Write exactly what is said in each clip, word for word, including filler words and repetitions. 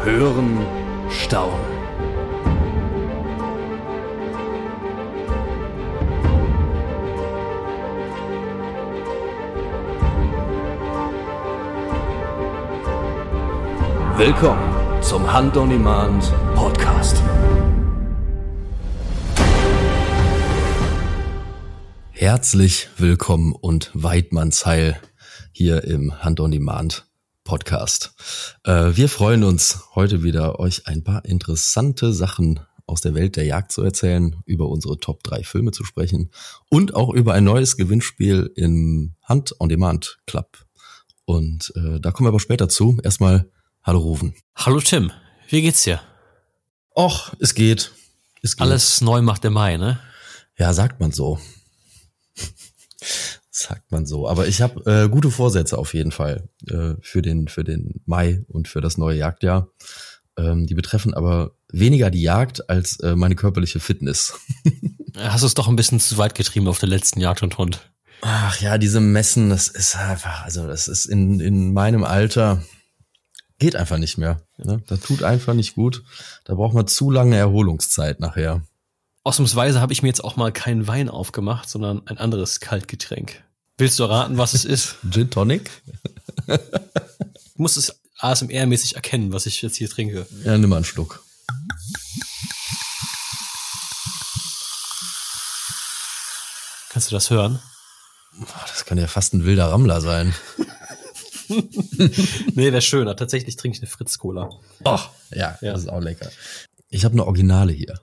Hören, staunen. Willkommen zum Hunt on Demand Podcast. Herzlich willkommen und Weidmannsheil hier im Hunt on Demand Podcast. Äh, wir freuen uns heute wieder, euch ein paar interessante Sachen aus der Welt der Jagd zu erzählen, über unsere Top drei Filme zu sprechen und auch über ein neues Gewinnspiel im Hunt on Demand Club. Und äh, da kommen wir aber später zu. Erstmal hallo Ruven. Hallo Tim, wie geht's dir? Och, es geht. Es geht. Alles neu macht der Mai, ne? Ja, sagt man so. Sagt man so. Aber ich habe äh, gute Vorsätze auf jeden Fall äh, für den für den Mai und für das neue Jagdjahr. Ähm, die betreffen aber weniger die Jagd als äh, meine körperliche Fitness. Hast du es doch ein bisschen zu weit getrieben auf der letzten Jagd und Hund? Ach ja, diese Messen, das ist einfach, also das ist in in meinem Alter, geht einfach nicht mehr. Ne? Das tut einfach nicht gut. Da braucht man zu lange Erholungszeit nachher. Ausnahmsweise habe ich mir jetzt auch mal keinen Wein aufgemacht, sondern ein anderes Kaltgetränk. Willst du erraten, was es ist? Gin Tonic? Du musst es A S M R-mäßig erkennen, was ich jetzt hier trinke. Ja, nimm mal einen Schluck. Kannst du das hören? Das kann ja fast ein wilder Rammler sein. Nee, wäre schöner. Tatsächlich trinke ich eine Fritz-Cola. Ach, ja, Ja. das ist auch lecker. Ich habe eine Originale hier.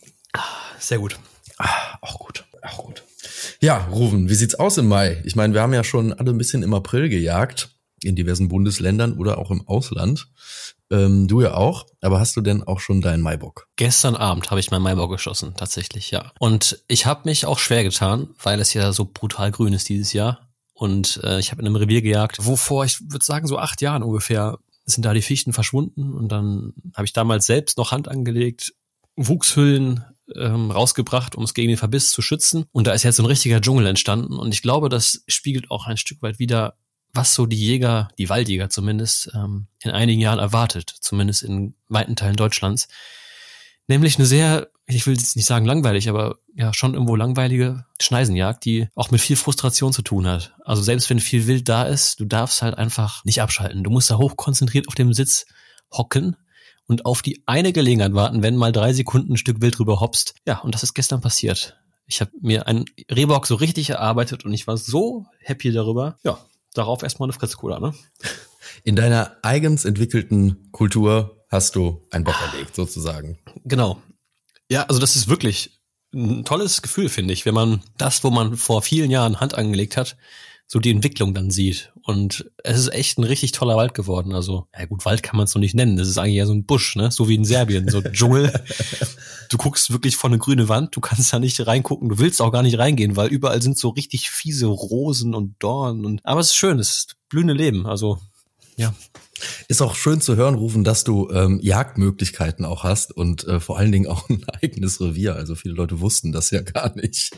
Sehr gut. Ah, auch gut, auch gut. Ja, Ruven, wie sieht's aus im Mai? Ich meine, wir haben ja schon alle ein bisschen im April gejagt, in diversen Bundesländern oder auch im Ausland. Ähm, du ja auch, aber hast du denn auch schon deinen Maibock? Gestern Abend habe ich meinen Maibock geschossen, tatsächlich, ja. Und ich habe mich auch schwer getan, weil es ja so brutal grün ist dieses Jahr. Und äh, ich habe in einem Revier gejagt, wo vor, ich würde sagen, so acht Jahren ungefähr sind da die Fichten verschwunden. Und dann habe ich damals selbst noch Hand angelegt, Wuchshüllen ähm, rausgebracht, um es gegen den Verbiss zu schützen. Und da ist jetzt so ein richtiger Dschungel entstanden. Und ich glaube, das spiegelt auch ein Stück weit wider, was so die Jäger, die Waldjäger zumindest, ähm, in einigen Jahren erwartet. Zumindest in weiten Teilen Deutschlands. Nämlich eine sehr, ich will jetzt nicht sagen langweilig, aber ja schon irgendwo langweilige Schneisenjagd, die auch mit viel Frustration zu tun hat. Also selbst wenn viel Wild da ist, du darfst halt einfach nicht abschalten. Du musst da hochkonzentriert auf dem Sitz hocken und auf die eine Gelegenheit warten, wenn mal drei Sekunden ein Stück Wild drüber hopst. Ja, und das ist gestern passiert. Ich habe mir einen Rehbock so richtig erarbeitet und ich war so happy darüber. Ja, darauf erstmal eine Fritz-Cola, ne? In deiner eigens entwickelten Kultur hast du einen Bock erlegt, sozusagen. Genau. Ja, also das ist wirklich ein tolles Gefühl, finde ich, wenn man das, wo man vor vielen Jahren Hand angelegt hat, so die Entwicklung dann sieht. Und es ist echt ein richtig toller Wald geworden. Also, ja gut, Wald kann man es noch nicht nennen. Das ist eigentlich ja so ein Busch, ne? So wie in Serbien, so ein Dschungel. Du guckst wirklich vor eine grüne Wand, du kannst da nicht reingucken, du willst auch gar nicht reingehen, weil überall sind so richtig fiese Rosen und Dornen. Und aber es ist schön, es ist blühende Leben. Also, ja. Ist auch schön zu hören, Rufen, dass du ähm, Jagdmöglichkeiten auch hast und äh, vor allen Dingen auch ein eigenes Revier. Also viele Leute wussten das ja gar nicht.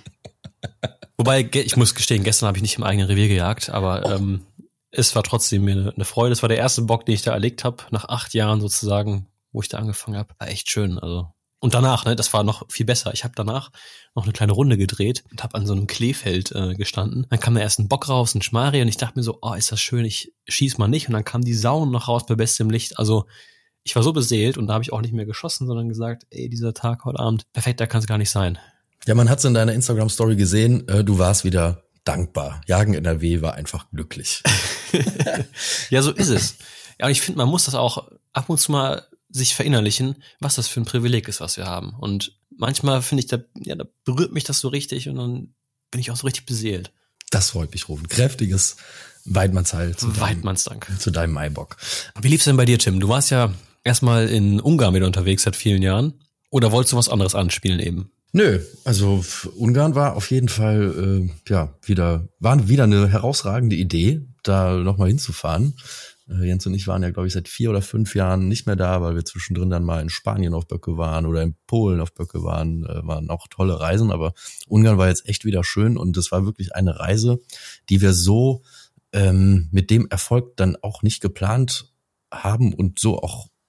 Wobei, ich muss gestehen, gestern habe ich nicht im eigenen Revier gejagt, aber oh. ähm, es war trotzdem mir eine, eine Freude. Es war der erste Bock, den ich da erlegt habe, nach acht Jahren sozusagen, wo ich da angefangen habe. War echt schön. Also und danach, ne, das war noch viel besser. Ich habe danach noch eine kleine Runde gedreht und habe an so einem Kleefeld äh, gestanden. Dann kam da erst ein Bock raus, ein Schmari, und ich dachte mir so, oh, ist das schön, ich schieß mal nicht. Und dann kam die Sau noch raus bei bestem Licht. Also ich war so beseelt und da habe ich auch nicht mehr geschossen, sondern gesagt, ey, dieser Tag heute Abend, perfekt, da kann es gar nicht sein. Ja, man hat es in deiner Instagram-Story gesehen, äh, du warst wieder dankbar. Jagen N R W war einfach glücklich. Ja, so ist es. Ja, und ich finde, man muss das auch ab und zu mal sich verinnerlichen, was das für ein Privileg ist, was wir haben. Und manchmal finde ich, da, ja, da berührt mich das so richtig und dann bin ich auch so richtig beseelt. Das freut mich, Rufen. Kräftiges Weidmannsheil zu, Weidmannsdank. deinem, zu deinem Maibock. Wie lief's denn bei dir, Tim? Du warst ja erstmal in Ungarn wieder unterwegs seit vielen Jahren. Oder wolltest du was anderes anspielen eben? Nö, also Ungarn war auf jeden Fall äh, ja wieder war wieder eine herausragende Idee, da nochmal hinzufahren. Äh, Jens und ich waren ja, glaube ich, seit vier oder fünf Jahren nicht mehr da, weil wir zwischendrin dann mal in Spanien auf Böcke waren oder in Polen auf Böcke waren. Äh, waren auch tolle Reisen, aber Ungarn war jetzt echt wieder schön und es war wirklich eine Reise, die wir so ähm, mit dem Erfolg dann auch nicht geplant haben und so auch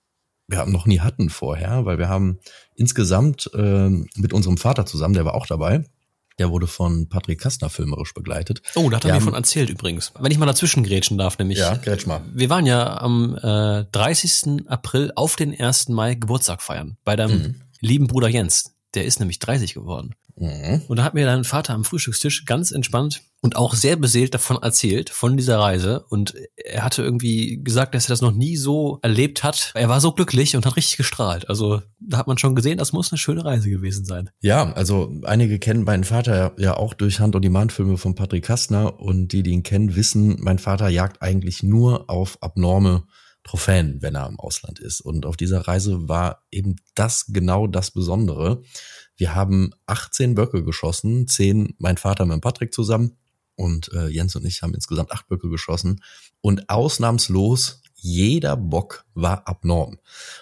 ja, noch nie hatten vorher, weil wir haben insgesamt äh, mit unserem Vater zusammen, der war auch dabei, der wurde von Patrick Kastner filmerisch begleitet. Oh, da hat er wir mir haben, von erzählt übrigens. Wenn ich mal dazwischen grätschen darf, nämlich. Ja, grätsch mal. Wir waren ja am äh, dreißigsten April auf den ersten Mai Geburtstag feiern bei deinem mhm. lieben Bruder Jens. Der ist nämlich dreißig geworden. Mhm. Und da hat mir dein Vater am Frühstückstisch ganz entspannt und auch sehr beseelt davon erzählt, von dieser Reise. Und er hatte irgendwie gesagt, dass er das noch nie so erlebt hat. Er war so glücklich und hat richtig gestrahlt. Also da hat man schon gesehen, das muss eine schöne Reise gewesen sein. Ja, also einige kennen meinen Vater ja auch durch Hand-on-Demand-Filme von Patrick Kastner. Und die, die ihn kennen, wissen, mein Vater jagt eigentlich nur auf abnorme Trophäen, wenn er im Ausland ist. Und auf dieser Reise war eben das genau das Besondere. Wir haben achtzehn Böcke geschossen, zehn mein Vater mit Patrick zusammen und äh, Jens und ich haben insgesamt acht Böcke geschossen. Und ausnahmslos jeder Bock war abnorm.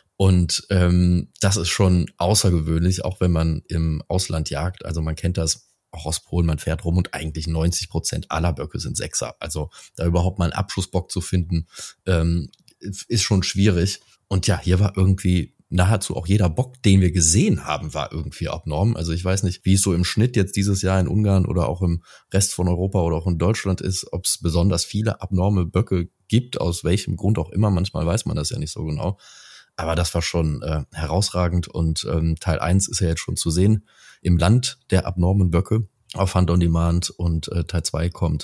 Und ähm, das ist schon außergewöhnlich, auch wenn man im Ausland jagt. Also man kennt das auch aus Polen, man fährt rum und eigentlich neunzig Prozent aller Böcke sind Sechser. Also da überhaupt mal einen Abschussbock zu finden, ähm, ist schon schwierig. Und ja, hier war irgendwie nahezu auch jeder Bock, den wir gesehen haben, war irgendwie abnorm. Also ich weiß nicht, wie es so im Schnitt jetzt dieses Jahr in Ungarn oder auch im Rest von Europa oder auch in Deutschland ist, ob es besonders viele abnorme Böcke gibt, aus welchem Grund auch immer. Manchmal weiß man das ja nicht so genau. Aber das war schon äh, herausragend und ähm, Teil eins ist ja jetzt schon zu sehen im Land der abnormen Böcke auf Hand-on-Demand und äh, Teil zwei kommt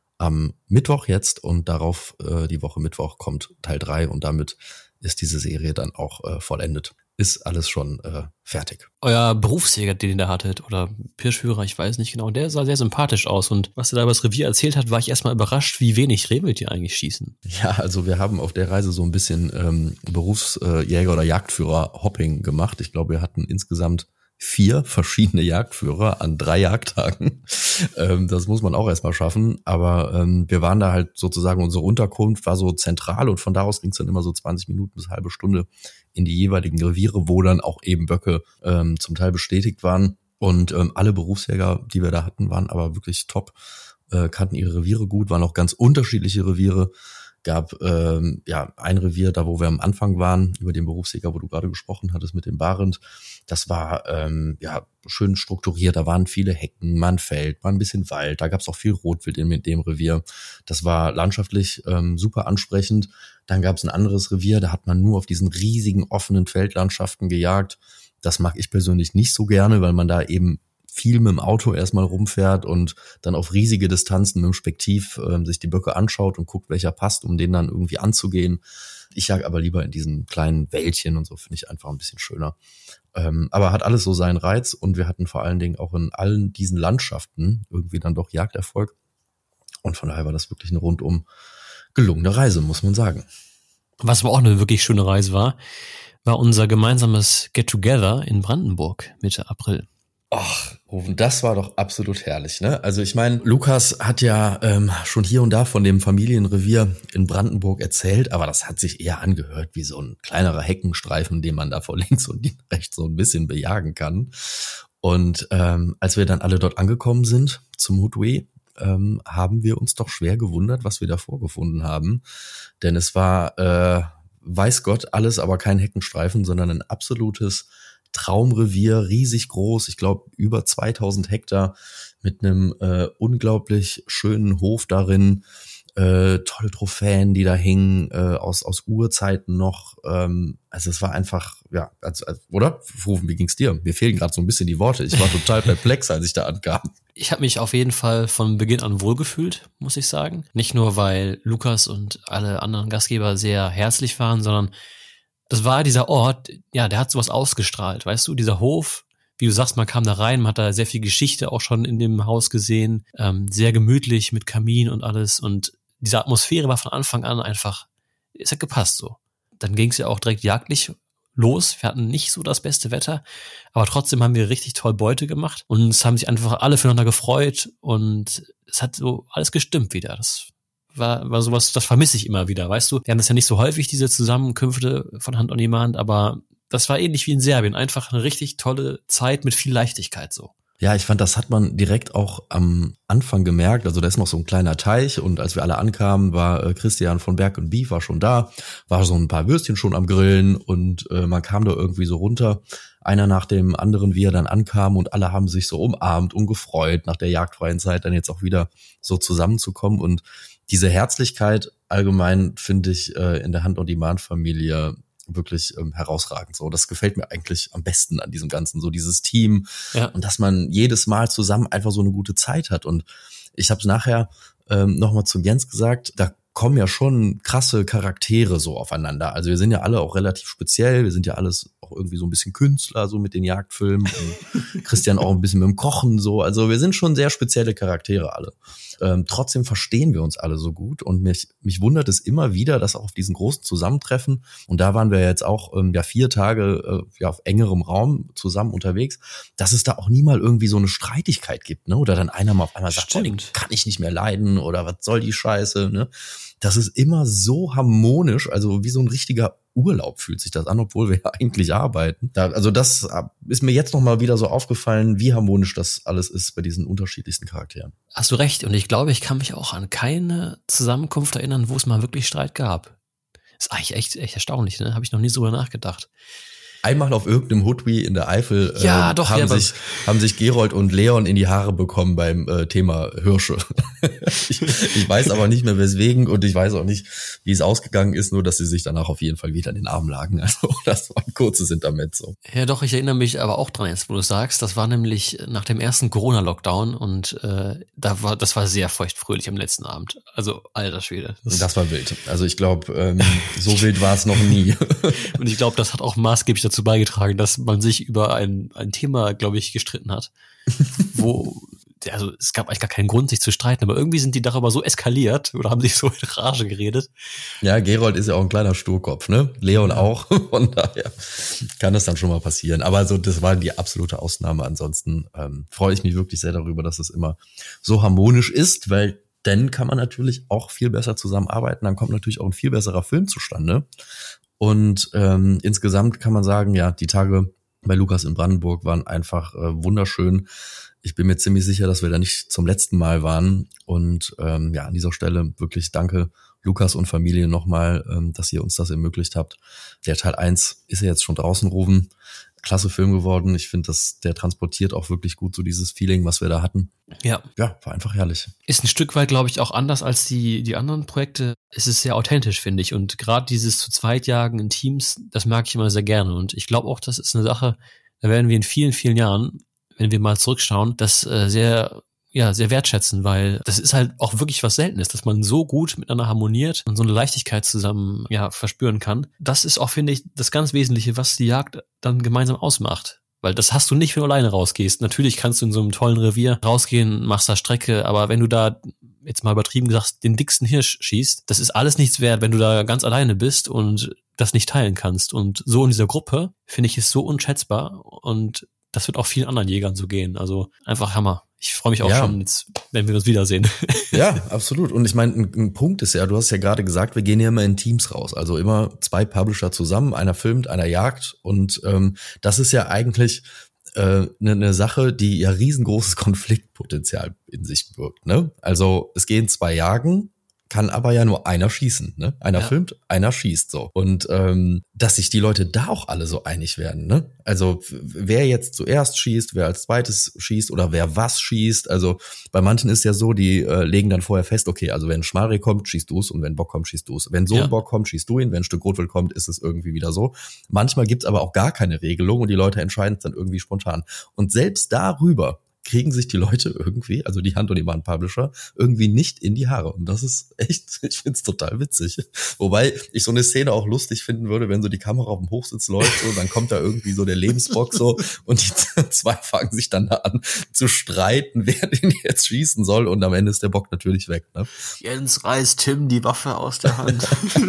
am Mittwoch jetzt und darauf äh, die Woche Mittwoch kommt Teil drei und damit ist diese Serie dann auch äh, vollendet. Ist alles schon äh, fertig. Euer Berufsjäger, den ihr da hattet, oder Pirschführer, ich weiß nicht genau, der sah sehr sympathisch aus und was er da über das Revier erzählt hat, war ich erstmal überrascht, wie wenig Rehwild eigentlich schießen. Ja, also wir haben auf der Reise so ein bisschen ähm, Berufsjäger oder Jagdführer-Hopping gemacht. Ich glaube, wir hatten insgesamt vier verschiedene Jagdführer an drei Jagdtagen. Ähm, das muss man auch erstmal schaffen. Aber ähm, wir waren da halt sozusagen, unsere Unterkunft war so zentral und von da aus ging es dann immer so zwanzig Minuten bis halbe Stunde in die jeweiligen Reviere, wo dann auch eben Böcke ähm, zum Teil bestätigt waren. Und ähm, alle Berufsjäger, die wir da hatten, waren aber wirklich top, äh, kannten ihre Reviere gut, waren auch ganz unterschiedliche Reviere. Gab ähm, ja ein Revier, da wo wir am Anfang waren, über den Berufsjäger, wo du gerade gesprochen hattest mit dem Barend. Das war ähm, ja schön strukturiert, da waren viele Hecken, mal ein Feld, mal ein bisschen Wald, da gab es auch viel Rotwild in, in dem Revier. Das war landschaftlich ähm, super ansprechend. Dann gab es ein anderes Revier, da hat man nur auf diesen riesigen offenen Feldlandschaften gejagt. Das mag ich persönlich nicht so gerne, weil man da eben viel mit dem Auto erstmal rumfährt und dann auf riesige Distanzen mit dem Spektiv äh, sich die Böcke anschaut und guckt, welcher passt, um den dann irgendwie anzugehen. Ich jag aber lieber in diesen kleinen Wäldchen und so, finde ich einfach ein bisschen schöner. Ähm, aber hat alles so seinen Reiz und wir hatten vor allen Dingen auch in allen diesen Landschaften irgendwie dann doch Jagderfolg. Und von daher war das wirklich eine rundum gelungene Reise, muss man sagen. Was aber auch eine wirklich schöne Reise war, war unser gemeinsames Get-Together in Brandenburg Mitte April. Ach, Rufen, das war doch absolut herrlich, ne? Also ich meine, Lukas hat ja ähm, schon hier und da von dem Familienrevier in Brandenburg erzählt, aber das hat sich eher angehört wie so ein kleinerer Heckenstreifen, den man da vor links und rechts so ein bisschen bejagen kann. Und ähm, als wir dann alle dort angekommen sind zum Hutwe, ähm, haben wir uns doch schwer gewundert, was wir da vorgefunden haben. Denn es war, äh, weiß Gott, alles aber kein Heckenstreifen, sondern ein absolutes Traumrevier, riesig groß, ich glaube über zweitausend Hektar mit einem äh, unglaublich schönen Hof darin, äh, tolle Trophäen, die da hingen, äh, aus aus Urzeiten noch. Ähm, also es war einfach, ja, also, also, oder? Rufen, wie ging's dir? Mir fehlen gerade so ein bisschen die Worte. Ich war total perplex, als ich da ankam. Ich habe mich auf jeden Fall von Beginn an wohlgefühlt, muss ich sagen. Nicht nur, weil Lukas und alle anderen Gastgeber sehr herzlich waren, sondern das war dieser Ort, ja, der hat sowas ausgestrahlt, weißt du, dieser Hof, wie du sagst, man kam da rein, man hat da sehr viel Geschichte auch schon in dem Haus gesehen, ähm, sehr gemütlich mit Kamin und alles und diese Atmosphäre war von Anfang an einfach, es hat gepasst so. Dann ging es ja auch direkt jagdlich los, wir hatten nicht so das beste Wetter, aber trotzdem haben wir richtig toll Beute gemacht und es haben sich einfach alle füreinander gefreut und es hat so alles gestimmt wieder, das war war sowas, das vermisse ich immer wieder, weißt du? Wir haben das ja nicht so häufig, diese Zusammenkünfte von Hand-on-Demand, aber das war ähnlich wie in Serbien, einfach eine richtig tolle Zeit mit viel Leichtigkeit so. Ja, ich fand, das hat man direkt auch am Anfang gemerkt. Also da ist noch so ein kleiner Teich und als wir alle ankamen, war äh, Christian von Berg und Beef war schon da, war so ein paar Würstchen schon am Grillen und äh, man kam da irgendwie so runter, einer nach dem anderen, wie er dann ankam und alle haben sich so umarmt und gefreut, nach der jagdfreien Zeit dann jetzt auch wieder so zusammenzukommen und diese Herzlichkeit allgemein finde ich äh, in der Hand-on-Demand-Familie wirklich ähm, herausragend. So, das gefällt mir eigentlich am besten an diesem Ganzen, so dieses Team Ja. und dass man jedes Mal zusammen einfach so eine gute Zeit hat. Und ich habe es nachher ähm, nochmal zu Jens gesagt, da kommen ja schon krasse Charaktere so aufeinander. Also wir sind ja alle auch relativ speziell, wir sind ja alles auch irgendwie so ein bisschen Künstler, so mit den Jagdfilmen und Christian auch ein bisschen mit dem Kochen so. Also wir sind schon sehr spezielle Charaktere alle. Ähm, trotzdem verstehen wir uns alle so gut und mich, mich wundert es immer wieder, dass auch auf diesen großen Zusammentreffen, und da waren wir jetzt auch ähm, ja vier Tage äh, ja auf engerem Raum zusammen unterwegs, dass es da auch nie mal irgendwie so eine Streitigkeit gibt, ne? Oder dann einer mal auf einmal sagt, boah, den kann ich nicht mehr leiden oder was soll die Scheiße, ne? Das ist immer so harmonisch, also wie so ein richtiger Urlaub fühlt sich das an, obwohl wir ja eigentlich arbeiten. Da, also das ist mir jetzt noch mal wieder so aufgefallen, wie harmonisch das alles ist bei diesen unterschiedlichsten Charakteren. Hast du recht. Und ich glaube, ich kann mich auch an keine Zusammenkunft erinnern, wo es mal wirklich Streit gab. Ist eigentlich echt, echt erstaunlich, ne? Habe ich noch nie so drüber nachgedacht. Einmal auf irgendeinem Hutwi in der Eifel ja, äh, doch, haben, ja, sich, haben sich Gerold und Leon in die Haare bekommen beim äh, Thema Hirsche. ich, ich weiß aber nicht mehr weswegen und ich weiß auch nicht, wie es ausgegangen ist, nur dass sie sich danach auf jeden Fall wieder in den Armen lagen. Also das war ein kurzes Intermezzo. Ja doch, ich erinnere mich aber auch dran jetzt, wo du sagst, das war nämlich nach dem ersten Corona-Lockdown und äh, da war das war sehr feuchtfröhlich am letzten Abend. Also alter Schwede. Das, das war wild. Also ich glaube, ähm, so wild war es noch nie. Und ich glaube, das hat auch maßgeblich dazu beigetragen, dass man sich über ein, ein Thema, glaube ich, gestritten hat, wo, also es gab eigentlich gar keinen Grund, sich zu streiten, aber irgendwie sind die darüber so eskaliert oder haben sich so in Rage geredet. Ja, Gerold ist ja auch ein kleiner Sturkopf, ne? Leon ja auch, von daher kann das dann schon mal passieren. Aber also das war die absolute Ausnahme. Ansonsten ähm, freue ich mich wirklich sehr darüber, dass es immer so harmonisch ist, weil dann kann man natürlich auch viel besser zusammenarbeiten, dann kommt natürlich auch ein viel besserer Film zustande. Und ähm, insgesamt kann man sagen, ja, die Tage bei Lukas in Brandenburg waren einfach äh, wunderschön. Ich bin mir ziemlich sicher, dass wir da nicht zum letzten Mal waren. Und ähm, ja, an dieser Stelle wirklich danke Lukas und Familie nochmal, ähm, dass ihr uns das ermöglicht habt. Der Teil eins ist ja jetzt schon draußen, Rufen. Klasse Film geworden. Ich finde, dass der transportiert auch wirklich gut so dieses Feeling, was wir da hatten. Ja. Ja, war einfach herrlich. Ist ein Stück weit, glaube ich, auch anders als die die anderen Projekte. Es ist sehr authentisch, finde ich. Und gerade dieses zu zweit jagen in Teams, das mag ich immer sehr gerne. Und ich glaube auch, das ist eine Sache, da werden wir in vielen, vielen Jahren, wenn wir mal zurückschauen, das äh, sehr ja, sehr wertschätzen, weil das ist halt auch wirklich was Seltenes, dass man so gut miteinander harmoniert und so eine Leichtigkeit zusammen ja verspüren kann. Das ist auch, finde ich, das ganz Wesentliche, was die Jagd dann gemeinsam ausmacht. Weil das hast du nicht, wenn du alleine rausgehst. Natürlich kannst du in so einem tollen Revier rausgehen, machst da Strecke, aber wenn du da, jetzt mal übertrieben gesagt, den dicksten Hirsch schießt, das ist alles nichts wert, wenn du da ganz alleine bist und das nicht teilen kannst. Und so in dieser Gruppe, finde ich, ist so unschätzbar und das wird auch vielen anderen Jägern so gehen. Also einfach Hammer. Ich freue mich auch ja. schon, jetzt, wenn wir uns wiedersehen. Ja, absolut. Und ich meine, ein, ein Punkt ist ja, du hast ja gerade gesagt, wir gehen ja immer in Teams raus. Also immer zwei Publisher zusammen, einer filmt, einer jagt. Und ähm, das ist ja eigentlich eine äh, ne, ne Sache, die ja riesengroßes Konfliktpotenzial in sich birgt. Ne? Also es gehen zwei jagen, kann aber ja nur einer schießen, ne? Einer ja. filmt, einer schießt so. Und ähm, dass sich die Leute da auch alle so einig werden, ne? Also wer jetzt zuerst schießt, wer als zweites schießt oder wer was schießt. Also bei manchen ist ja so, die äh, legen dann vorher fest, okay, also wenn ein Schmalreh kommt, schießt du es und wenn Bock kommt, schießt du es. Wenn so ein ja. Bock kommt, schießt du ihn, wenn ein Stück Rotwild kommt, ist es irgendwie wieder so. Manchmal gibt's aber auch gar keine Regelung und die Leute entscheiden es dann irgendwie spontan. Und selbst darüber kriegen sich die Leute irgendwie, also die Hand-on-Demand-Publisher, irgendwie nicht in die Haare. Und das ist echt, ich find's total witzig. Wobei ich so eine Szene auch lustig finden würde, wenn so die Kamera auf dem Hochsitz läuft, so, dann kommt da irgendwie so der Lebensbock so und die zwei fangen sich dann da an zu streiten, wer den jetzt schießen soll und am Ende ist der Bock natürlich weg. Ne? Jens reißt Tim die Waffe aus der Hand.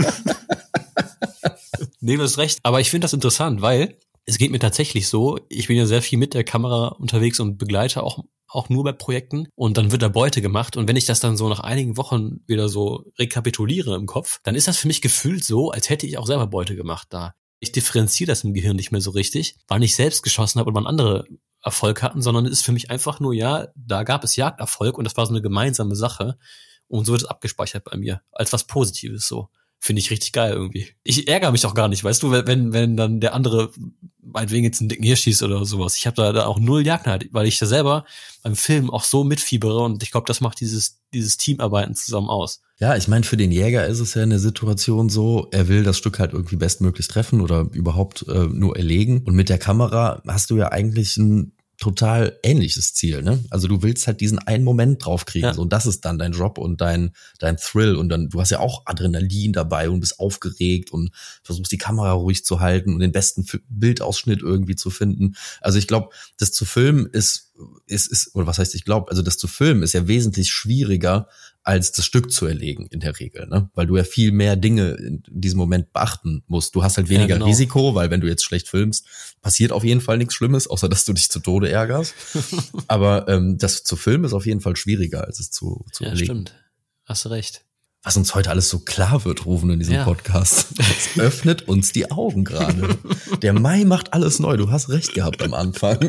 Nee, du hast recht. Aber ich finde das interessant, weil es geht mir tatsächlich so, ich bin ja sehr viel mit der Kamera unterwegs und begleite auch auch nur bei Projekten und dann wird da Beute gemacht und wenn ich das dann so nach einigen Wochen wieder so rekapituliere im Kopf, dann ist das für mich gefühlt so, als hätte ich auch selber Beute gemacht da. Ich differenziere das im Gehirn nicht mehr so richtig, weil ich selbst geschossen habe und man andere Erfolg hatten, sondern es ist für mich einfach nur, ja, da gab es Jagderfolg und das war so eine gemeinsame Sache und so wird es abgespeichert bei mir, als was Positives so. Finde ich richtig geil irgendwie. Ich ärgere mich auch gar nicht, weißt du, wenn wenn dann der andere meinetwegen jetzt einen dicken Hirsch schießt oder sowas. Ich habe da, da auch null Jagdneid, weil ich da selber beim Film auch so mitfiebere und ich glaube, das macht dieses dieses Teamarbeiten zusammen aus. Ja, ich meine, für den Jäger ist es ja in der Situation so, er will das Stück halt irgendwie bestmöglichst treffen oder überhaupt äh, nur erlegen. Und mit der Kamera hast du ja eigentlich ein total ähnliches Ziel, ne? Also du willst halt diesen einen Moment draufkriegen, ja. So, und das ist dann dein Job und dein dein Thrill und dann, du hast ja auch Adrenalin dabei und bist aufgeregt und versuchst die Kamera ruhig zu halten und den besten Bildausschnitt irgendwie zu finden. Also ich glaube, das zu filmen ist ist ist oder was heißt ich glaube, also das zu filmen ist ja wesentlich schwieriger als das Stück zu erlegen in der Regel, ne? Weil du ja viel mehr Dinge in diesem Moment beachten musst. Du hast halt weniger ja, genau. Risiko, weil wenn du jetzt schlecht filmst, passiert auf jeden Fall nichts Schlimmes, außer dass du dich zu Tode ärgerst. Aber ähm, das zu filmen ist auf jeden Fall schwieriger, als es zu, zu ja, erlegen. Ja, stimmt. Hast du recht. Was uns heute alles so klar wird, Rufen, in diesem ja. Podcast. Das öffnet uns die Augen gerade. Der Mai macht alles neu. Du hast recht gehabt am Anfang.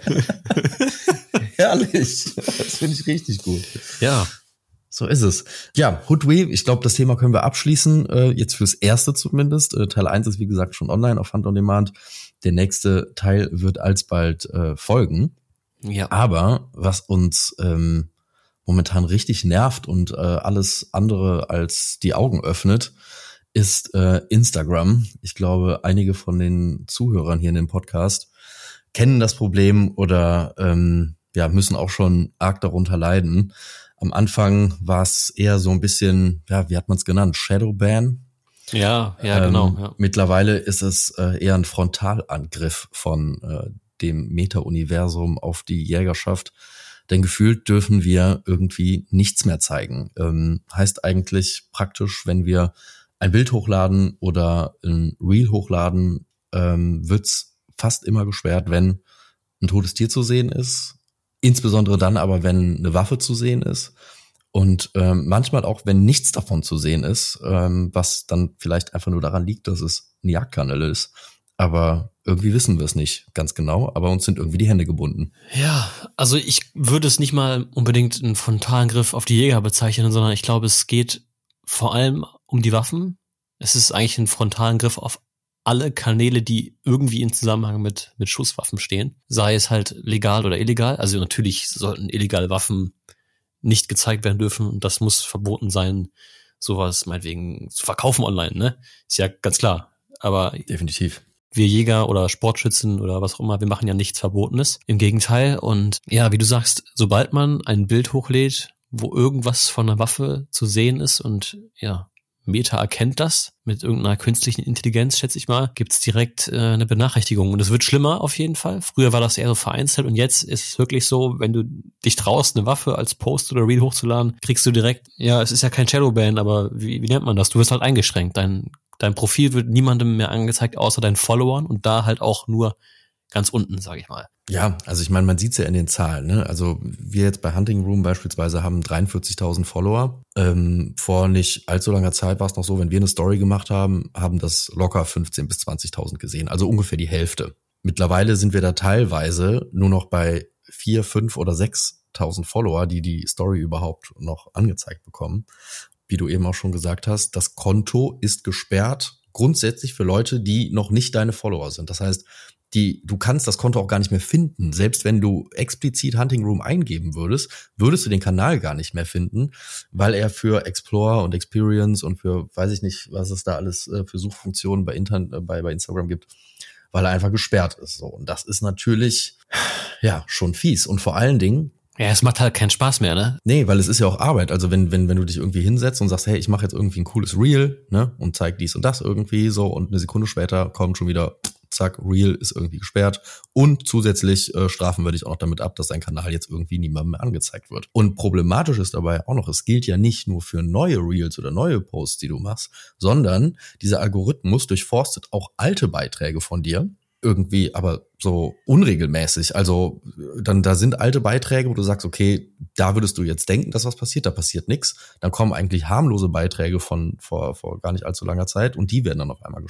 Herrlich. Das finde ich richtig gut. Ja. So ist es. Ja, Hoodwee, ich glaube, das Thema können wir abschließen, äh, jetzt fürs Erste zumindest. Äh, Teil eins ist, wie gesagt, schon online auf Hunt on Demand. Der nächste Teil wird alsbald äh, folgen. Ja. Aber was uns ähm, momentan richtig nervt und äh, alles andere als die Augen öffnet, ist äh, Instagram. Ich glaube, einige von den Zuhörern hier in dem Podcast kennen das Problem oder ähm, ja müssen auch schon arg darunter leiden. Am Anfang war es eher so ein bisschen, ja, wie hat man es genannt, Shadowban. Ja, ja, ähm, genau. Ja. Mittlerweile ist es äh, eher ein Frontalangriff von äh, dem Meta-Universum auf die Jägerschaft. Denn gefühlt dürfen wir irgendwie nichts mehr zeigen. Ähm, heißt eigentlich praktisch, wenn wir ein Bild hochladen oder ein Reel hochladen, ähm, wird's fast immer gesperrt, wenn ein totes Tier zu sehen ist. Insbesondere dann aber, wenn eine Waffe zu sehen ist und ähm, manchmal auch, wenn nichts davon zu sehen ist, ähm, was dann vielleicht einfach nur daran liegt, dass es ein Jagdkanal ist. Aber irgendwie wissen wir es nicht ganz genau, aber uns sind irgendwie die Hände gebunden. Ja, also ich würde es nicht mal unbedingt einen Frontalangriff auf die Jäger bezeichnen, sondern ich glaube, es geht vor allem um die Waffen. Es ist eigentlich ein Frontalangriff auf alle Kanäle, die irgendwie in Zusammenhang mit mit Schusswaffen stehen, sei es halt legal oder illegal. Also natürlich sollten illegale Waffen nicht gezeigt werden dürfen und das muss verboten sein, sowas meinetwegen zu verkaufen online, ne? Ist ja ganz klar. Aber definitiv. Wir Jäger oder Sportschützen oder was auch immer, wir machen ja nichts Verbotenes. Im Gegenteil. Und ja, wie du sagst, sobald man ein Bild hochlädt, wo irgendwas von einer Waffe zu sehen ist und ja, Meta erkennt das mit irgendeiner künstlichen Intelligenz, schätze ich mal, gibt's direkt äh, eine Benachrichtigung. Und es wird schlimmer auf jeden Fall. Früher war das eher so vereinzelt und jetzt ist es wirklich so, wenn du dich traust, eine Waffe als Post oder Reel hochzuladen, kriegst du direkt, ja, es ist ja kein Shadowban, aber wie, wie nennt man das? Du wirst halt eingeschränkt. Dein, dein Profil wird niemandem mehr angezeigt, außer deinen Followern und da halt auch nur ganz unten, sage ich mal. Ja, also ich meine, man sieht's ja in den Zahlen, ne? Also wir jetzt bei Hunting Room beispielsweise haben dreiundvierzigtausend Follower. Ähm, vor nicht allzu langer Zeit war es noch so, wenn wir eine Story gemacht haben, haben das locker fünfzehntausend bis zwanzigtausend gesehen, also ungefähr die Hälfte. Mittlerweile sind wir da teilweise nur noch bei vier, fünf oder sechstausend Follower, die die Story überhaupt noch angezeigt bekommen. Wie du eben auch schon gesagt hast, das Konto ist gesperrt, grundsätzlich für Leute, die noch nicht deine Follower sind. Das heißt, die, du kannst das Konto auch gar nicht mehr finden. Selbst wenn du explizit Hunting Room eingeben würdest, würdest du den Kanal gar nicht mehr finden, weil er für Explore und Experience und für, weiß ich nicht, was es da alles äh, für Suchfunktionen bei, Internet, äh, bei, bei Instagram gibt, weil er einfach gesperrt ist. So. Und das ist natürlich, ja, schon fies. Und vor allen Dingen, ja, es macht halt keinen Spaß mehr, ne? Nee, weil es ist ja auch Arbeit. Also wenn wenn wenn du dich irgendwie hinsetzt und sagst, hey, ich mache jetzt irgendwie ein cooles Reel, ne, und zeig dies und das irgendwie so und eine Sekunde später kommt schon wieder, zack, Reel ist irgendwie gesperrt und zusätzlich äh, strafen wir dich auch noch damit ab, dass dein Kanal jetzt irgendwie niemandem mehr angezeigt wird. Und problematisch ist dabei auch noch, es gilt ja nicht nur für neue Reels oder neue Posts, die du machst, sondern dieser Algorithmus durchforstet auch alte Beiträge von dir, irgendwie aber so unregelmäßig. Also dann da sind alte Beiträge, wo du sagst, okay, da würdest du jetzt denken, dass was passiert, da passiert nichts. Dann kommen eigentlich harmlose Beiträge von vor vor gar nicht allzu langer Zeit und die werden dann auf einmal gesperrt.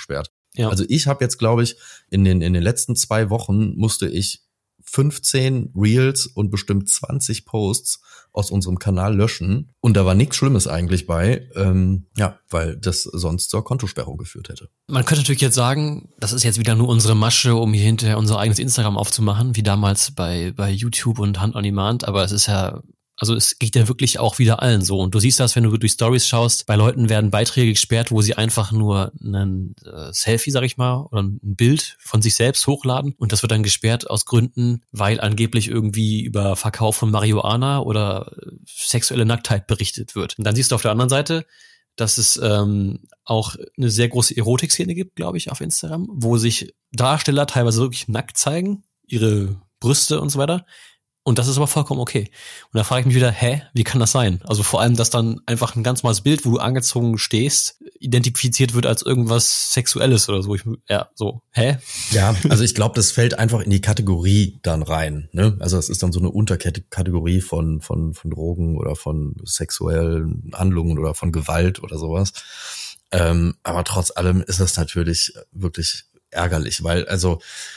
Ja. Also ich habe jetzt, glaube ich, in den in den letzten zwei Wochen musste ich fünfzehn Reels und bestimmt zwanzig Posts aus unserem Kanal löschen. Und da war nichts Schlimmes eigentlich bei, ähm, ja, weil das sonst zur Kontosperrung geführt hätte. Man könnte natürlich jetzt sagen, das ist jetzt wieder nur unsere Masche, um hier hinterher unser eigenes Instagram aufzumachen, wie damals bei bei YouTube und Hand on Demand. Aber es ist ja, also es geht ja wirklich auch wieder allen so. Und du siehst das, wenn du durch Stories schaust, bei Leuten werden Beiträge gesperrt, wo sie einfach nur ein äh, Selfie, sag ich mal, oder ein Bild von sich selbst hochladen. Und das wird dann gesperrt aus Gründen, weil angeblich irgendwie über Verkauf von Marihuana oder sexuelle Nacktheit berichtet wird. Und dann siehst du auf der anderen Seite, dass es ähm, auch eine sehr große Erotik-Szene gibt, glaube ich, auf Instagram, wo sich Darsteller teilweise wirklich nackt zeigen, ihre Brüste und so weiter. Und das ist aber vollkommen okay. Und da frage ich mich wieder, hä, wie kann das sein? Also vor allem, dass dann einfach ein ganz normales Bild, wo du angezogen stehst, identifiziert wird als irgendwas Sexuelles oder so. Ich, ja, so, hä? Ja, also ich glaube, das fällt einfach in die Kategorie dann rein. Ne? Also es ist dann so eine Unterkategorie von von von Drogen oder von sexuellen Handlungen oder von Gewalt oder sowas. Ähm, aber trotz allem ist das natürlich wirklich ärgerlich, weil also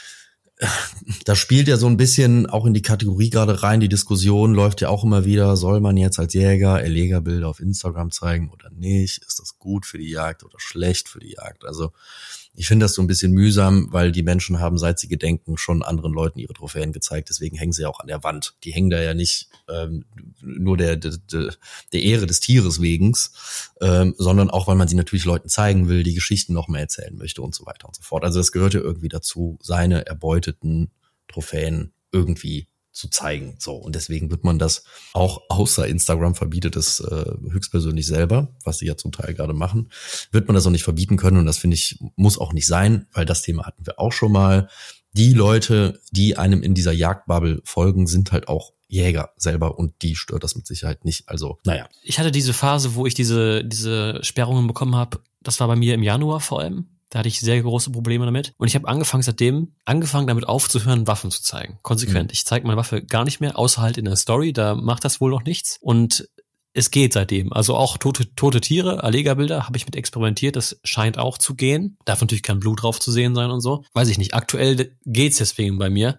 da spielt ja so ein bisschen auch in die Kategorie gerade rein. Die Diskussion läuft ja auch immer wieder, soll man jetzt als Jäger Erlegerbilder auf Instagram zeigen oder nicht? Ist das gut für die Jagd oder schlecht für die Jagd? Also ich finde das so ein bisschen mühsam, weil die Menschen haben, seit sie gedenken, schon anderen Leuten ihre Trophäen gezeigt. Deswegen hängen sie ja auch an der Wand. Die hängen da ja nicht ähm, nur der, der der Ehre des Tieres wegens, ähm, sondern auch, weil man sie natürlich Leuten zeigen will, die Geschichten noch mehr erzählen möchte und so weiter und so fort. Also das gehört ja irgendwie dazu, seine erbeuteten Trophäen irgendwie zu zeigen. So, und deswegen wird man das auch, außer Instagram verbietet es äh, höchstpersönlich selber, was sie ja zum Teil gerade machen, wird man das auch nicht verbieten können. Und das, finde ich, muss auch nicht sein, weil das Thema hatten wir auch schon mal. Die Leute, die einem in dieser Jagdbubble folgen, sind halt auch Jäger selber und die stört das mit Sicherheit nicht. Also, naja. Ich hatte diese Phase, wo ich diese diese Sperrungen bekommen habe, das war bei mir im Januar vor allem. Da hatte ich sehr große Probleme damit. Und ich habe angefangen seitdem, angefangen damit aufzuhören, Waffen zu zeigen. Konsequent. Mhm. Ich zeige meine Waffe gar nicht mehr, außer halt in der Story. Da macht das wohl noch nichts. Und es geht seitdem. Also auch tote, tote Tiere, Erlegerbilder, habe ich mit experimentiert. Das scheint auch zu gehen. Darf natürlich kein Blut drauf zu sehen sein und so. Weiß ich nicht. Aktuell geht's deswegen bei mir.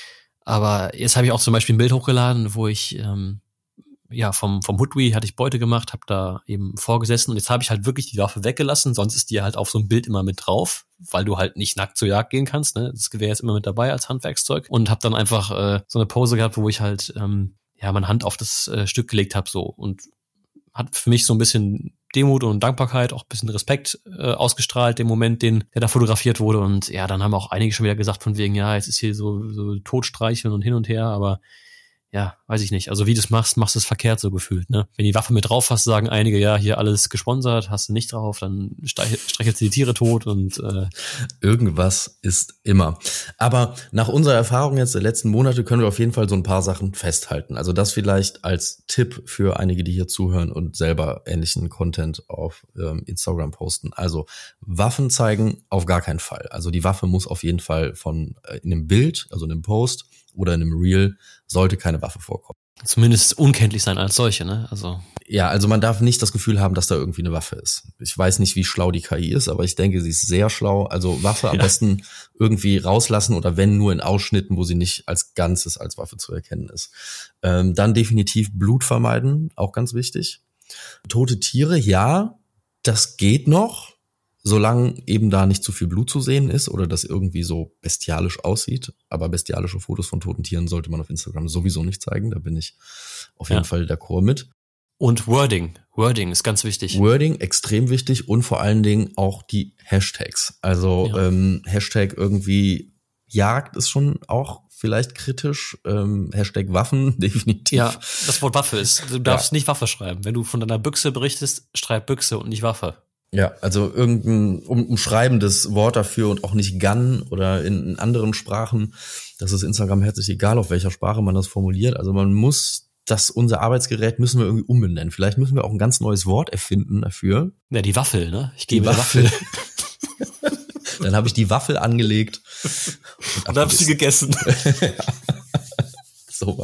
Aber jetzt habe ich auch zum Beispiel ein Bild hochgeladen, wo ich ähm, ja, vom vom Hutwi hatte ich Beute gemacht, habe da eben vorgesessen und jetzt habe ich halt wirklich die Waffe weggelassen, sonst ist die halt auf so einem Bild immer mit drauf, weil du halt nicht nackt zur Jagd gehen kannst, ne? Das Gewehr ist immer mit dabei als Handwerkszeug und habe dann einfach äh, so eine Pose gehabt, wo ich halt ähm, ja meine Hand auf das äh, Stück gelegt habe so und hat für mich so ein bisschen Demut und Dankbarkeit, auch ein bisschen Respekt äh, ausgestrahlt, dem Moment, den der da fotografiert wurde und ja, dann haben auch einige schon wieder gesagt von wegen, ja, jetzt ist hier so so Totstreicheln und hin und her, aber ja, weiß ich nicht. Also wie du es machst, machst du es verkehrt so gefühlt, ne? Wenn die Waffe mit drauf hast, sagen einige, ja, hier alles gesponsert, hast du nicht drauf, dann streichelst du die Tiere tot und äh irgendwas ist immer. Aber nach unserer Erfahrung jetzt der letzten Monate können wir auf jeden Fall so ein paar Sachen festhalten. Also das vielleicht als Tipp für einige, die hier zuhören und selber ähnlichen Content auf ähm, Instagram posten. Also Waffen zeigen auf gar keinen Fall. Also die Waffe muss auf jeden Fall von äh, in einem Bild, also in einem Post oder in einem Reel, sollte keine Waffe vorkommen. Zumindest unkenntlich sein als solche, ne? Also ja, also man darf nicht das Gefühl haben, dass da irgendwie eine Waffe ist. Ich weiß nicht, wie schlau die K I ist, aber ich denke, sie ist sehr schlau. Also Waffe am ja. besten irgendwie rauslassen oder wenn nur in Ausschnitten, wo sie nicht als Ganzes als Waffe zu erkennen ist. Ähm, dann definitiv Blut vermeiden, auch ganz wichtig. Tote Tiere, ja, das geht noch. Solange eben da nicht zu viel Blut zu sehen ist oder das irgendwie so bestialisch aussieht. Aber bestialische Fotos von toten Tieren sollte man auf Instagram sowieso nicht zeigen. Da bin ich auf jeden ja. Fall d'accord mit. Und Wording. Wording ist ganz wichtig. Wording, extrem wichtig und vor allen Dingen auch die Hashtags. Also ja. ähm, Hashtag irgendwie Jagd ist schon auch vielleicht kritisch. Ähm, Hashtag Waffen, definitiv. Ja, das Wort Waffe ist. Du darfst ja. nicht Waffe schreiben. Wenn du von deiner Büchse berichtest, schreib Büchse und nicht Waffe. Ja, also irgendein um, umschreibendes Wort dafür und auch nicht Gun oder in, in anderen Sprachen. Das ist Instagram herzlich egal, auf welcher Sprache man das formuliert. Also man muss das, unser Arbeitsgerät müssen wir irgendwie umbenennen. Vielleicht müssen wir auch ein ganz neues Wort erfinden dafür. Ja, die Waffel, ne? Ich gebe die Waffel. Waffel. Dann habe ich die Waffel angelegt. Und, und dann habe ich sie gegessen. So war's.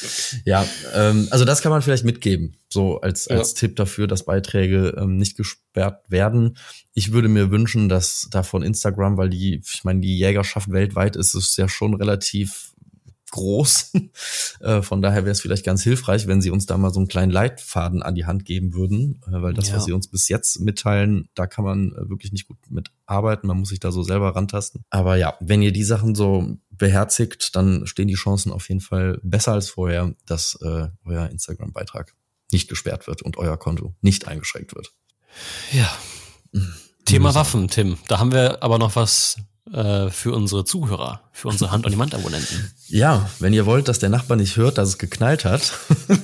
Ja, ähm, also das kann man vielleicht mitgeben, so als als Ja. Tipp dafür, dass Beiträge ähm, nicht gesperrt werden. Ich würde mir wünschen, dass da von Instagram, weil die, ich meine, die Jägerschaft weltweit ist es ja schon relativ groß. äh, von daher wäre es vielleicht ganz hilfreich, wenn sie uns da mal so einen kleinen Leitfaden an die Hand geben würden, äh, weil das, Ja. was sie uns bis jetzt mitteilen, da kann man äh, wirklich nicht gut mit arbeiten. Man muss sich da so selber rantasten. Aber ja, wenn ihr die Sachen so beherzigt, dann stehen die Chancen auf jeden Fall besser als vorher, dass äh, euer Instagram-Beitrag nicht gesperrt wird und euer Konto nicht eingeschränkt wird. Ja. Thema Waffen, Tim. Da haben wir aber noch was äh, für unsere Zuhörer, für unsere Hand-on-Demand-Abonnenten. Ja, wenn ihr wollt, dass der Nachbar nicht hört, dass es geknallt hat,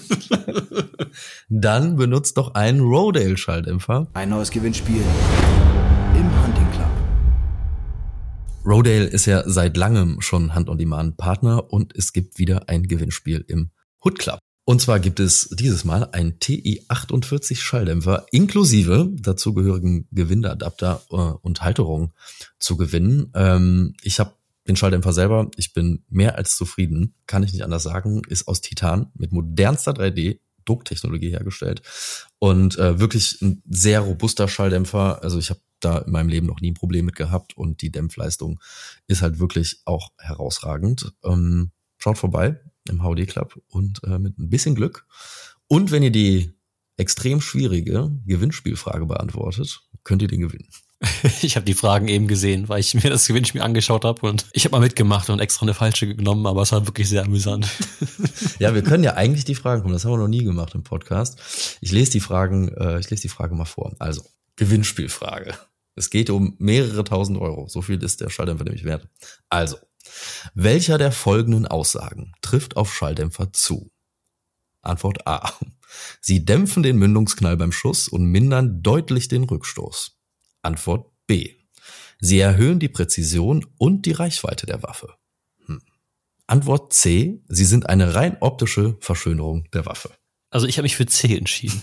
dann benutzt doch einen Rodale-Schalldämpfer. Ein neues Gewinnspiel im Hunting Club. Rodale ist ja seit langem schon Hand-on-Demand-Partner und es gibt wieder ein Gewinnspiel im Hood Club. Und zwar gibt es dieses Mal einen T I achtundvierzig Schalldämpfer inklusive dazugehörigen Gewindeadapter äh, und Halterung zu gewinnen. Ähm, ich habe den Schalldämpfer selber, ich bin mehr als zufrieden, kann ich nicht anders sagen, ist aus Titan mit modernster drei D-Drucktechnologie hergestellt und äh, wirklich ein sehr robuster Schalldämpfer. Also ich habe da in meinem Leben noch nie ein Problem mit gehabt und die Dämpfleistung ist halt wirklich auch herausragend. Ähm, schaut vorbei im H O D Club und äh, mit ein bisschen Glück. Und wenn ihr die extrem schwierige Gewinnspielfrage beantwortet, könnt ihr den gewinnen. Ich habe die Fragen eben gesehen, weil ich mir das Gewinnspiel angeschaut habe und ich habe mal mitgemacht und extra eine falsche genommen, aber es war wirklich sehr amüsant. Ja, wir können ja eigentlich die Fragen kommen. Das haben wir noch nie gemacht im Podcast. Ich lese die Fragen, äh, ich lese die Frage mal vor. Also, Gewinnspielfrage. Es geht um mehrere tausend Euro. So viel ist der Schalldämpfer nämlich wert. Also, welcher der folgenden Aussagen trifft auf Schalldämpfer zu? Antwort A. Sie dämpfen den Mündungsknall beim Schuss und mindern deutlich den Rückstoß. Antwort B. Sie erhöhen die Präzision und die Reichweite der Waffe. Hm. Antwort C. Sie sind eine rein optische Verschönerung der Waffe. Also ich habe mich für C entschieden.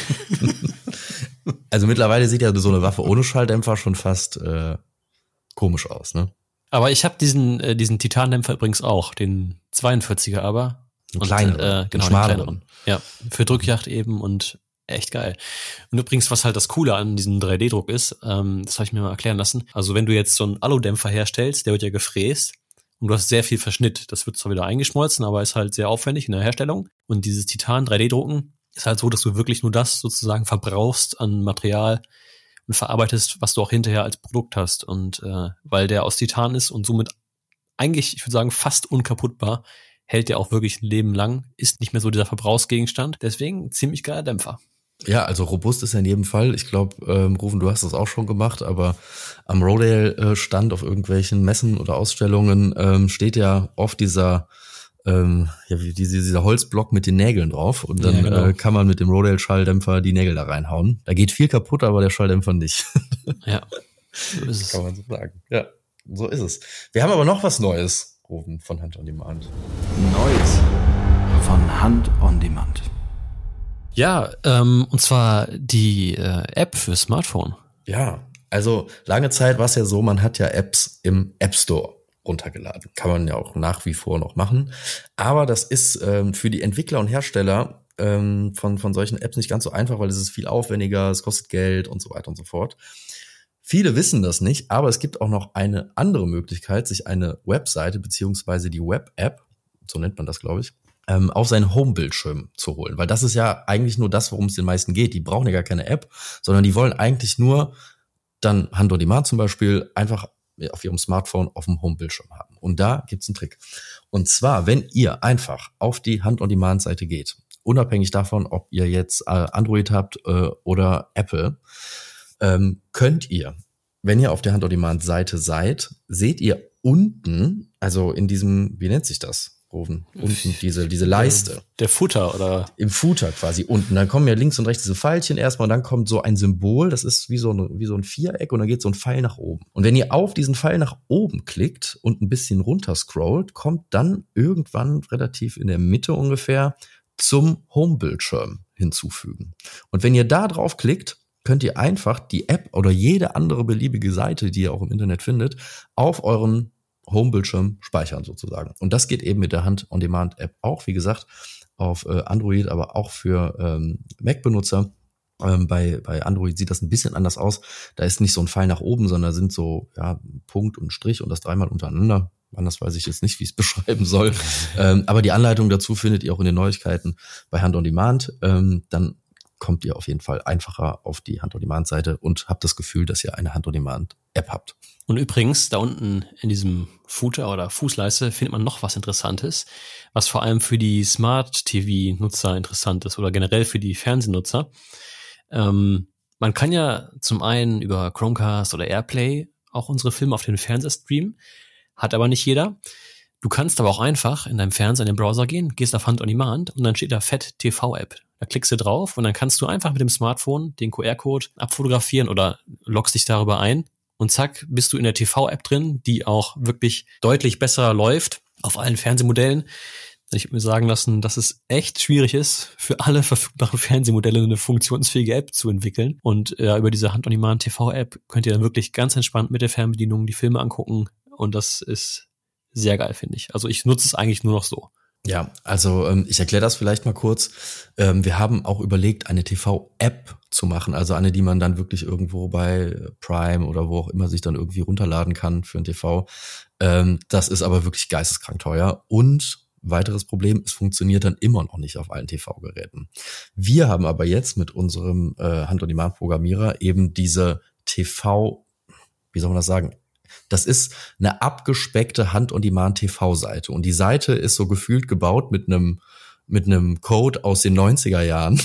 Also mittlerweile sieht ja so eine Waffe ohne Schalldämpfer schon fast äh, komisch aus, ne? Aber ich habe diesen äh, diesen Titandämpfer übrigens auch, den zweiundvierziger aber. Einen kleineren, äh, genau, einen schmaleren. den kleineren. Ja, für Drückjagd eben und echt geil. Und übrigens, was halt das Coole an diesem drei D-Druck ist, ähm, das habe ich mir mal erklären lassen. Also wenn du jetzt so einen Aludämpfer herstellst, der wird ja gefräst und du hast sehr viel Verschnitt. Das wird zwar wieder eingeschmolzen, aber ist halt sehr aufwendig in der Herstellung. Und dieses Titan drei D-Drucken ist halt so, dass du wirklich nur das sozusagen verbrauchst an Material und verarbeitest, was du auch hinterher als Produkt hast. Und äh, weil der aus Titan ist und somit eigentlich, ich würde sagen, fast unkaputtbar, hält der auch wirklich ein Leben lang, ist nicht mehr so dieser Verbrauchsgegenstand. Deswegen ziemlich geiler Dämpfer. Ja, also robust ist er in jedem Fall. Ich glaube, ähm, Rufen, du hast das auch schon gemacht, aber am Rodale-Stand auf irgendwelchen Messen oder Ausstellungen ähm, steht ja oft dieser ähm, ja, wie diese, dieser Holzblock mit den Nägeln drauf und dann Ja, genau. äh, kann man mit dem Rodale-Schalldämpfer die Nägel da reinhauen. Da geht viel kaputt, aber der Schalldämpfer nicht. Ja, so ist es. Kann man so sagen. Ja, so ist es. Wir haben aber noch was Neues, Rufen, von Hand on Demand. Neues von Hand on Demand. Ja, ähm, und zwar die äh, App für Smartphone. Ja, also lange Zeit war es ja so, man hat ja Apps im App Store runtergeladen. Kann man ja auch nach wie vor noch machen. Aber das ist ähm, für die Entwickler und Hersteller ähm, von, von solchen Apps nicht ganz so einfach, weil es ist viel aufwendiger, es kostet Geld und so weiter und so fort. Viele wissen das nicht, aber es gibt auch noch eine andere Möglichkeit, sich eine Webseite beziehungsweise die Web-App, so nennt man das, glaube ich, ähm, auf seinen Home-Bildschirm zu holen. Weil das ist ja eigentlich nur das, worum es den meisten geht. Die brauchen ja gar keine App, sondern die wollen eigentlich nur dann Hand on Demand zum Beispiel einfach auf ihrem Smartphone auf dem Home-Bildschirm haben. Und da gibt's einen Trick. Und zwar, wenn ihr einfach auf die Hand on Demand-Seite geht, unabhängig davon, ob ihr jetzt äh, Android habt äh, oder Apple, ähm, könnt ihr, wenn ihr auf der Hand on Demand-Seite seid, seht ihr unten, also in diesem, wie nennt sich das? Rufen, unten diese diese Leiste. Der Footer oder? Im Footer quasi unten. Dann kommen ja links und rechts diese Pfeilchen erstmal und dann kommt so ein Symbol, das ist wie so ein, wie so ein Viereck und dann geht so ein Pfeil nach oben. Und wenn ihr auf diesen Pfeil nach oben klickt und ein bisschen runter scrollt, kommt dann irgendwann relativ in der Mitte ungefähr zum Home-Bildschirm hinzufügen. Und wenn ihr da drauf klickt, könnt ihr einfach die App oder jede andere beliebige Seite, die ihr auch im Internet findet, auf euren Homebildschirm speichern sozusagen. Und das geht eben mit der Hand-on-Demand-App auch, wie gesagt, auf äh, Android, aber auch für ähm, Mac-Benutzer. Ähm, bei, bei Android sieht das ein bisschen anders aus. Da ist nicht so ein Pfeil nach oben, sondern sind so ja Punkt und Strich und das dreimal untereinander. Anders weiß ich jetzt nicht, wie ich es beschreiben soll. ähm, aber die Anleitung dazu findet ihr auch in den Neuigkeiten bei Hand-on-Demand. Ähm, dann kommt ihr auf jeden Fall einfacher auf die Hand-on-Demand-Seite und habt das Gefühl, dass ihr eine Hand-on-Demand-App habt. Und übrigens, da unten in diesem Footer oder Fußleiste findet man noch was Interessantes, was vor allem für die Smart-T V-Nutzer interessant ist oder generell für die Fernsehnutzer. Ähm, man kann ja zum einen über Chromecast oder Airplay auch unsere Filme auf den Fernseher streamen, hat aber nicht jeder. Du kannst aber auch einfach in deinem Fernseher in den Browser gehen, gehst auf Hand-on-Demand und dann steht da Fett T V-App. Da klickst du drauf und dann kannst du einfach mit dem Smartphone den Q R-Code abfotografieren oder loggst dich darüber ein und zack, bist du in der T V-App drin, die auch wirklich deutlich besser läuft auf allen Fernsehmodellen. Ich habe mir sagen lassen, dass es echt schwierig ist, für alle verfügbaren Fernsehmodelle eine funktionsfähige App zu entwickeln. Und ja, über diese Hand-on-Demand T V-App könnt ihr dann wirklich ganz entspannt mit der Fernbedienung die Filme angucken. Und das ist sehr geil, finde ich. Also ich nutze es eigentlich nur noch so. Ja, also ähm, ich erkläre das vielleicht mal kurz. Ähm, wir haben auch überlegt, eine T V-App zu machen, also eine, die man dann wirklich irgendwo bei Prime oder wo auch immer sich dann irgendwie runterladen kann für ein T V. Ähm, das ist aber wirklich geisteskrank teuer und weiteres Problem, es funktioniert dann immer noch nicht auf allen T V-Geräten. Wir haben aber jetzt mit unserem äh, Hand-on-Demand-Programmierer eben diese T V, wie soll man das sagen, das ist eine abgespeckte Hand-on-Demand-T V-Seite. Und die Seite ist so gefühlt gebaut mit einem mit einem Code aus den neunziger Jahren.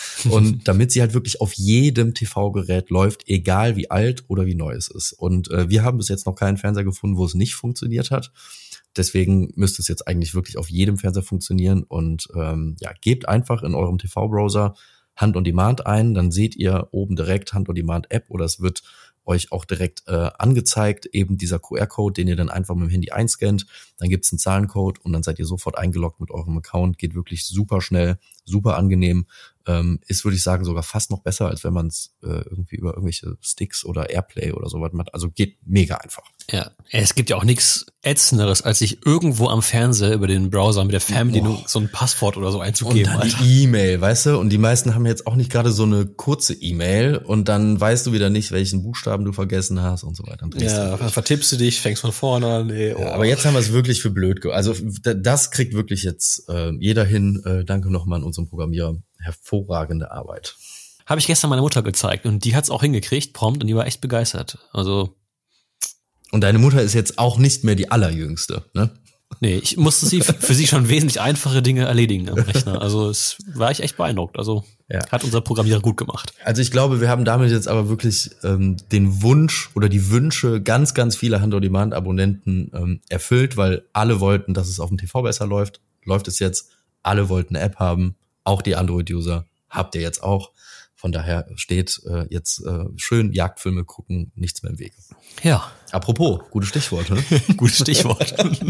Und damit sie halt wirklich auf jedem T V-Gerät läuft, egal wie alt oder wie neu es ist. Und äh, wir haben bis jetzt noch keinen Fernseher gefunden, wo es nicht funktioniert hat. Deswegen müsste es jetzt eigentlich wirklich auf jedem Fernseher funktionieren. Und ähm, ja, gebt einfach in eurem T V-Browser Hand-on-Demand ein. Dann seht ihr oben direkt Hand-on-Demand-App oder es wird euch auch direkt äh, angezeigt, eben dieser Q R-Code, den ihr dann einfach mit dem Handy einscannt. Dann gibt's einen Zahlencode und dann seid ihr sofort eingeloggt mit eurem Account. Geht wirklich super schnell, super angenehm. Ähm, ist, würde ich sagen, sogar fast noch besser, als wenn man es äh, irgendwie über irgendwelche Sticks oder Airplay oder sowas macht. Also geht mega einfach. Ja, es gibt ja auch nichts Ätzenderes, als sich irgendwo am Fernseher über den Browser mit der Fernbedienung so ein Passwort oder so einzugeben. Und dann die E-Mail, weißt du? Und die meisten haben jetzt auch nicht gerade so eine kurze E-Mail und dann weißt du wieder nicht, welchen Buchstaben du vergessen hast und so weiter. Und ja, dann vertippst du dich, fängst von vorne an. Nee, oh. Ja, aber jetzt haben wir es wirklich für blöd ge- Also das kriegt wirklich jetzt äh, jeder hin. Äh, danke nochmal an unseren Programmierer. Hervorragende Arbeit. Habe ich gestern meiner Mutter gezeigt und die hat's auch hingekriegt, prompt, und die war echt begeistert. Also und deine Mutter ist jetzt auch nicht mehr die allerjüngste, ne? Nee, ich musste sie für sie schon wesentlich einfache Dinge erledigen am Rechner. Also es war ich echt beeindruckt. Also ja. Hat unser Programmierer gut gemacht. Also ich glaube, wir haben damit jetzt aber wirklich ähm, den Wunsch oder die Wünsche ganz, ganz vieler Hand-on-Demand-Abonnenten ähm, erfüllt, weil alle wollten, dass es auf dem T V besser läuft. Läuft es jetzt. Alle wollten eine App haben. Auch die Android-User habt ihr jetzt auch. Von daher steht äh, jetzt äh, schön Jagdfilme gucken, nichts mehr im Wege. Ja. Apropos, gutes Stichwort. Ne? Gutes Stichwort.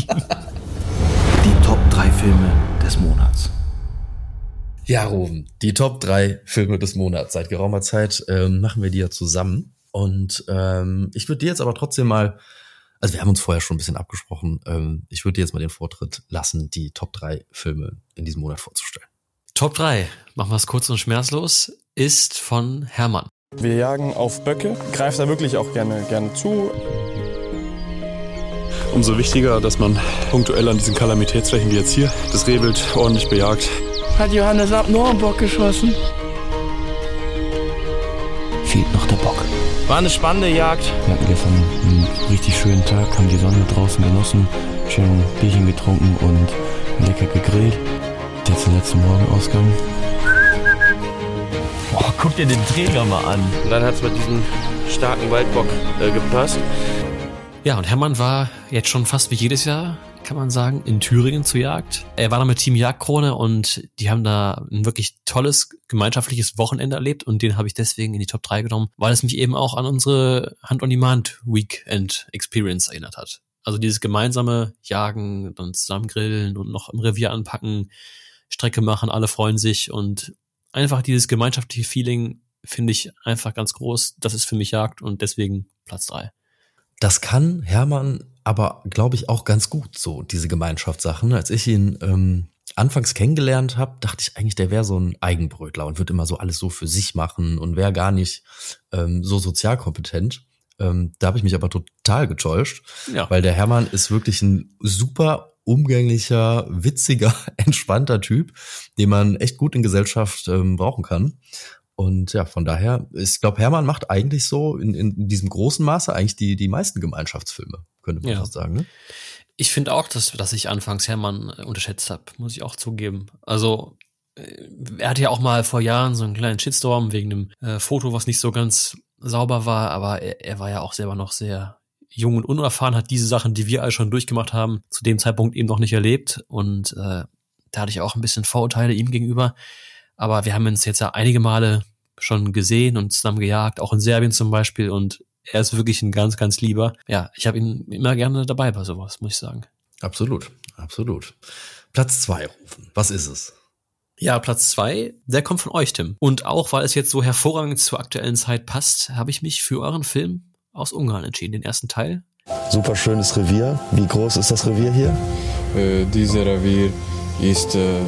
Die Top drei Filme des Monats. Ja, Ruben, die Top drei Filme des Monats. Seit geraumer Zeit ähm, machen wir die ja zusammen. Und ähm, ich würde dir jetzt aber trotzdem mal, also wir haben uns vorher schon ein bisschen abgesprochen, ähm, ich würde dir jetzt mal den Vortritt lassen, die Top drei Filme in diesem Monat vorzustellen. Top drei, machen wir es kurz und schmerzlos, ist von Hermann. Wir jagen auf Böcke, greift da wirklich auch gerne, gerne zu. Umso wichtiger, dass man punktuell an diesen Kalamitätsflächen wie jetzt hier das Rehwild ordentlich bejagt. Hat Johannes ab nur einen Bock geschossen? Fehlt noch der Bock. War eine spannende Jagd. Wir hatten gestern einen richtig schönen Tag, haben die Sonne draußen genossen, schön Bierchen getrunken und lecker gegrillt. Jetzt der letzte Morgenausgang. Boah, guck dir den Träger mal an. Und dann hat's mit diesem starken Waldbock äh, gepasst. Ja, und Hermann war jetzt schon fast wie jedes Jahr, kann man sagen, in Thüringen zur Jagd. Er war da mit Team Jagdkrone und die haben da ein wirklich tolles gemeinschaftliches Wochenende erlebt und den habe ich deswegen in die Top drei genommen, weil es mich eben auch an unsere Hand-on-Demand Weekend Experience erinnert hat. Also dieses gemeinsame Jagen, dann zusammen grillen und noch im Revier anpacken, Strecke machen, alle freuen sich und einfach dieses gemeinschaftliche Feeling finde ich einfach ganz groß. Das ist für mich Jagd und deswegen Platz drei. das kann Hermann aber, glaube ich, auch ganz gut, so diese Gemeinschaftssachen. Als ich ihn ähm, anfangs kennengelernt habe, dachte ich eigentlich, der wäre so ein Eigenbrötler und wird immer so alles so für sich machen und wäre gar nicht ähm, so sozialkompetent. Ähm, da habe ich mich aber total getäuscht, Ja. weil der Hermann ist wirklich ein super umgänglicher, witziger, entspannter Typ, den man echt gut in Gesellschaft ähm, brauchen kann. Und ja, von daher, ich glaube, Hermann macht eigentlich so in, in diesem großen Maße eigentlich die, die meisten Gemeinschaftsfilme, könnte man Ja. fast sagen. Ne? Ich finde auch, dass, dass ich anfangs Hermann äh, unterschätzt habe, muss ich auch zugeben. Also äh, er hatte ja auch mal vor Jahren so einen kleinen Shitstorm wegen einem äh, Foto, was nicht so ganz sauber war, aber er, er war ja auch selber noch sehr jung und unerfahren, hat diese Sachen, die wir alle schon durchgemacht haben, zu dem Zeitpunkt eben noch nicht erlebt. Und äh, da hatte ich auch ein bisschen Vorurteile ihm gegenüber. Aber wir haben uns jetzt ja einige Male schon gesehen und zusammen gejagt, auch in Serbien zum Beispiel. Und er ist wirklich ein ganz, ganz lieber. Ja, ich habe ihn immer gerne dabei bei sowas, muss ich sagen. Absolut, absolut. Platz zwei rufen. Was ist es? Ja, Platz zwei, der kommt von euch, Tim. Und auch, weil es jetzt so hervorragend zur aktuellen Zeit passt, habe ich mich für euren Film aus Ungarn entschieden, den ersten Teil. Super schönes Revier. Wie groß ist das Revier hier? Äh, dieser Revier ist äh,